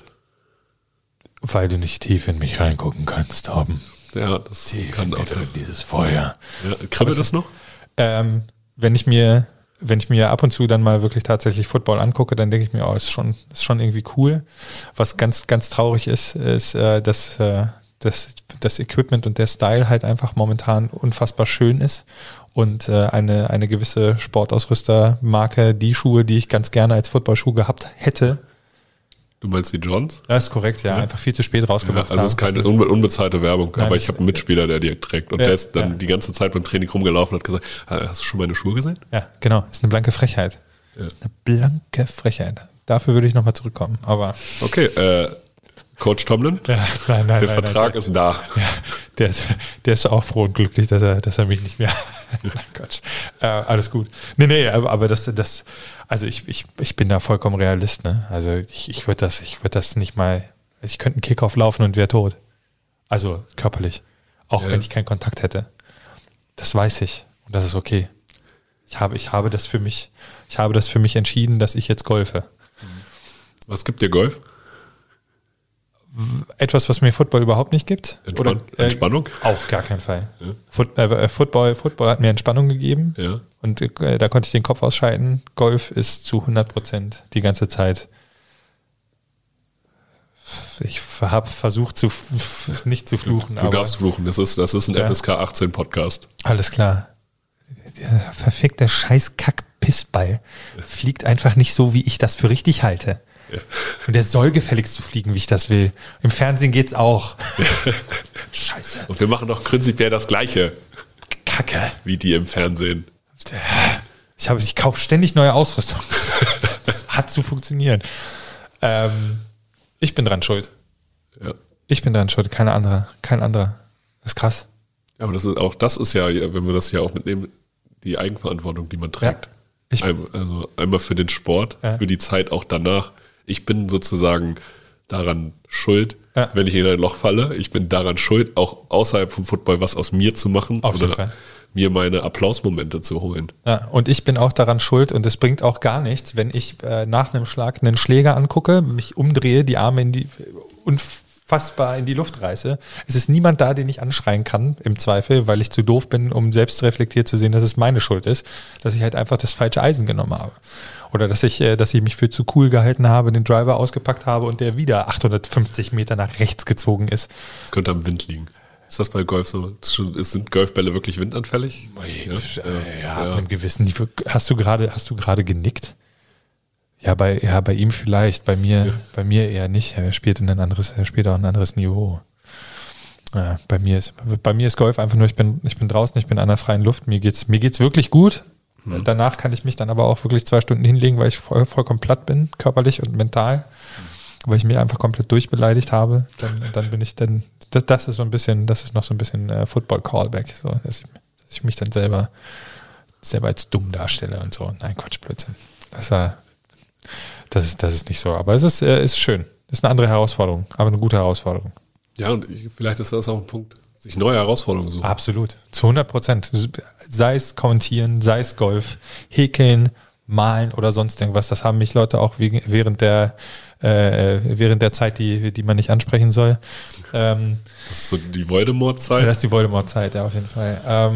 Weil du nicht tief in mich reingucken kannst, Torben. Ja, das tief kann auch drin, dieses Feuer. Ja, kribbelt das noch? Wenn ich mir ab und zu dann mal wirklich tatsächlich Football angucke, dann denke ich mir, ist schon irgendwie cool. Was ganz, ganz traurig ist, dass das Equipment und der Style halt einfach momentan unfassbar schön ist und eine gewisse Sportausrüstermarke, die Schuhe, die ich ganz gerne als Footballschuh gehabt hätte. Du meinst die Johns? Das ist korrekt, ja. Einfach viel zu spät rausgebracht. Ja, also es ist keine unbezahlte Werbung, Nein, aber ich habe einen Mitspieler, der die trägt und der ist dann die ganze Zeit beim Training rumgelaufen und hat gesagt, hast du schon meine Schuhe gesehen? Ja, genau. Ist eine blanke Frechheit. Ja. Ist eine blanke Frechheit. Dafür würde ich nochmal zurückkommen. Aber Okay, Coach Tomlin, nein, der Vertrag ist da. Ja, der ist auch froh und glücklich, dass er mich nicht mehr. Nein, Quatsch. Alles gut. Nee, aber das, also ich bin da vollkommen Realist, ne? Also ich würde das nicht mal, ich könnte einen Kickoff laufen und wäre tot. Also körperlich. Auch wenn ich keinen Kontakt hätte. Das weiß ich. Und das ist okay. Ich habe das für mich entschieden, dass ich jetzt golfe. Was gibt dir Golf? Etwas, was mir Football überhaupt nicht gibt? Entspannung? Auf gar keinen Fall. Ja. Football hat mir Entspannung gegeben. Ja. Und da konnte ich den Kopf ausschalten. Golf ist zu 100% die ganze Zeit. Ich habe versucht, nicht zu fluchen. Du darfst fluchen, das ist ein FSK 18 Podcast. Alles klar. Der verfickte Scheiß-Kack-Pissball fliegt einfach nicht so, wie ich das für richtig halte. Ja. Und der soll gefälligst so fliegen, wie ich das will. Im Fernsehen geht's auch. Scheiße. Und wir machen doch prinzipiell das Gleiche. Kacke. Wie die im Fernsehen. Ich kaufe ständig neue Ausrüstung. Das hat zu funktionieren. Ich bin dran schuld. Ja. Ich bin dran schuld, kein anderer. Das ist krass. Ja, aber das ist ja, wenn wir das hier auch mitnehmen, die Eigenverantwortung, die man trägt. Ja. Also einmal für den Sport, für die Zeit auch danach. Ich bin sozusagen daran schuld, wenn ich in ein Loch falle. Ich bin daran schuld, auch außerhalb vom Football was aus mir zu machen oder mir meine Applausmomente zu holen. Ja, und ich bin auch daran schuld und es bringt auch gar nichts, wenn ich nach einem Schlag einen Schläger angucke, mich umdrehe, die Arme unfassbar in die Luft reiße. Es ist niemand da, den ich anschreien kann, im Zweifel, weil ich zu doof bin, um selbst reflektiert zu sehen, dass es meine Schuld ist, dass ich halt einfach das falsche Eisen genommen habe. Oder dass ich mich für zu cool gehalten habe, den Driver ausgepackt habe und der wieder 850 Meter nach rechts gezogen ist. Das könnte am Wind liegen. Ist das bei Golf so? Sind Golfbälle wirklich windanfällig? Ja, mit einem gewissen Niveau. Hast du gerade genickt? Ja, bei ihm vielleicht, bei mir eher nicht. Er spielt auch ein anderes Niveau. Ja, bei mir ist Golf einfach nur, ich bin draußen, ich bin an der freien Luft, mir geht's wirklich gut. Danach kann ich mich dann aber auch wirklich 2 Stunden hinlegen, weil ich vollkommen platt bin, körperlich und mental, weil ich mich einfach komplett durchbeleidigt habe. Dann bin ich das ist noch so ein bisschen Football-Callback, so, dass ich mich dann selber als dumm darstelle und so. Nein, Quatsch, Blödsinn. Das ist nicht so, aber es ist schön. Das ist eine andere Herausforderung, aber eine gute Herausforderung. Ja, und vielleicht ist das auch ein Punkt, sich neue Herausforderungen suchen. Absolut, zu 100%. Sei es Kommentieren, sei es Golf, Häkeln, Malen oder sonst irgendwas. Das haben mich Leute auch während der Zeit, die man nicht ansprechen soll. Das ist so die Voldemort-Zeit? Das ist die Voldemort-Zeit, ja, auf jeden Fall.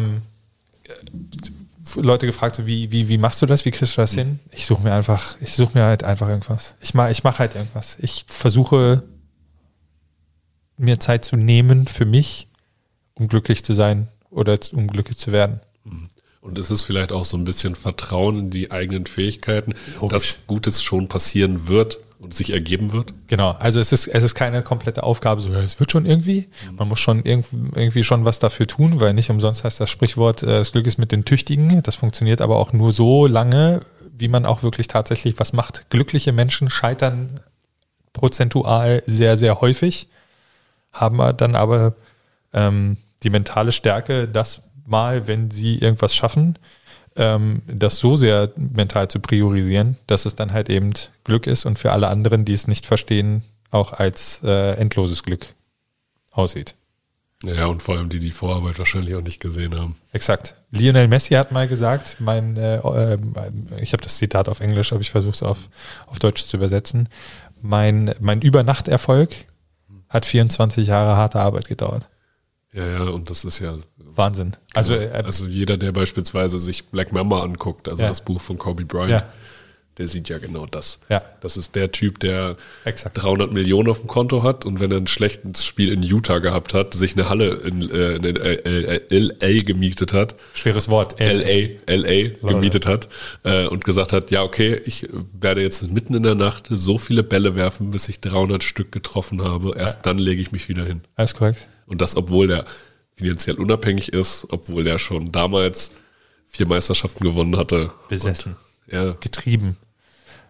Leute gefragt, so, wie machst du das? Wie kriegst du das hin? Ich suche mir halt einfach irgendwas. Ich mache halt irgendwas. Ich versuche mir Zeit zu nehmen für mich, um glücklich zu sein oder um glücklich zu werden. Und es ist vielleicht auch so ein bisschen Vertrauen in die eigenen Fähigkeiten, Logisch, dass Gutes schon passieren wird und sich ergeben wird. Genau, also es ist keine komplette Aufgabe, so es wird schon irgendwie. Man muss schon irgendwie schon was dafür tun, weil nicht umsonst heißt das Sprichwort, das Glück ist mit den Tüchtigen. Das funktioniert aber auch nur so lange, wie man auch wirklich tatsächlich was macht. Glückliche Menschen scheitern prozentual sehr, sehr häufig, haben dann aber die mentale Stärke, das mal, wenn sie irgendwas schaffen, das so sehr mental zu priorisieren, dass es dann halt eben Glück ist und für alle anderen, die es nicht verstehen, auch als endloses Glück aussieht. Ja, und vor allem die Vorarbeit wahrscheinlich auch nicht gesehen haben. Exakt. Lionel Messi hat mal gesagt, ich habe das Zitat auf Englisch, aber ich versuche es auf Deutsch zu übersetzen. Mein Übernachterfolg hat 24 Jahre harte Arbeit gedauert. Ja, und das ist ja Wahnsinn. Also jeder, der beispielsweise sich Black Mamba anguckt, also das Buch von Kobe Bryant, der sieht ja genau das. Ja. Das ist der Typ, der 300 Millionen auf dem Konto hat und wenn er ein schlechtes Spiel in Utah gehabt hat, sich eine Halle in L.A. gemietet hat. Schweres Wort. L.A. gemietet hat und gesagt hat, ja okay, ich werde jetzt mitten in der Nacht so viele Bälle werfen, bis ich 300 Stück getroffen habe. Erst dann lege ich mich wieder hin. Alles korrekt. Und das, obwohl der finanziell unabhängig ist, obwohl der schon damals 4 Meisterschaften gewonnen hatte. Besessen. Und, getrieben.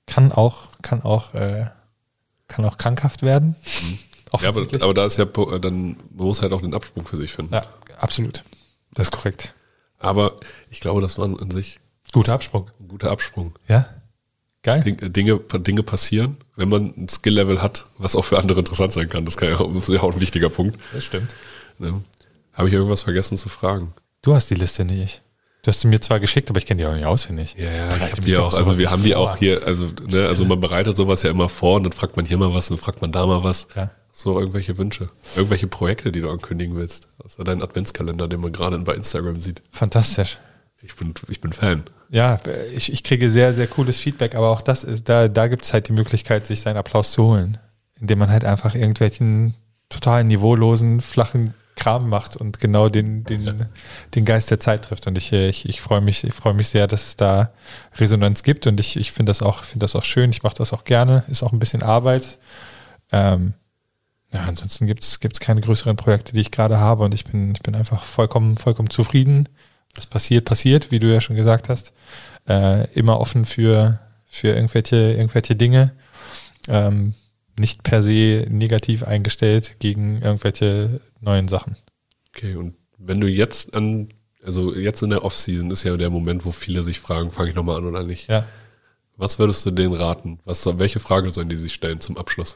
Kann auch krankhaft werden. Ja, aber da ist ja, dann, man muss halt auch den Absprung für sich finden. Ja, absolut. Das ist korrekt. Aber ich glaube, das war an sich Guter Absprung. ein guter Absprung. Ja, geil. Dinge passieren, wenn man ein Skill-Level hat, was auch für andere interessant sein kann. Das ist ja auch ein wichtiger Punkt. Das stimmt. Ne? Habe ich irgendwas vergessen zu fragen? Du hast die Liste nicht, ich. Du hast sie mir zwar geschickt, aber ich kenne die auch nicht auswendig. Ja, ich habe die auch. Also wir haben die auch hier, also man bereitet sowas ja immer vor und dann fragt man hier mal was, dann fragt man da mal was. Ja. So irgendwelche Wünsche, irgendwelche Projekte, die du ankündigen willst. Außer deinen Adventskalender, den man gerade bei Instagram sieht. Fantastisch. Ich bin Fan. Ja, ich kriege sehr, sehr cooles Feedback, aber auch das ist, da gibt es halt die Möglichkeit, sich seinen Applaus zu holen, indem man halt einfach irgendwelchen total niveaulosen, flachen Kram macht und genau den Geist der Zeit trifft. Und ich freue mich sehr, dass es da Resonanz gibt und ich finde das auch schön. Ich mache das auch gerne. Ist auch ein bisschen Arbeit. Ansonsten gibt's keine größeren Projekte, die ich gerade habe und ich bin einfach vollkommen zufrieden. Was passiert, wie du ja schon gesagt hast. Immer offen für irgendwelche Dinge. Nicht per se negativ eingestellt gegen irgendwelche neuen Sachen. Okay, und wenn du jetzt in der Off-Season ist ja der Moment, wo viele sich fragen, fange ich nochmal an oder nicht? Ja. Was würdest du denen raten? Welche Frage sollen die sich stellen zum Abschluss?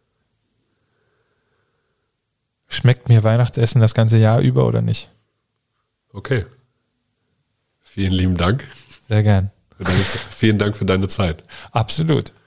Schmeckt mir Weihnachtsessen das ganze Jahr über oder nicht? Okay. Vielen lieben Dank. Sehr gern. Vielen Dank für deine Zeit. Absolut.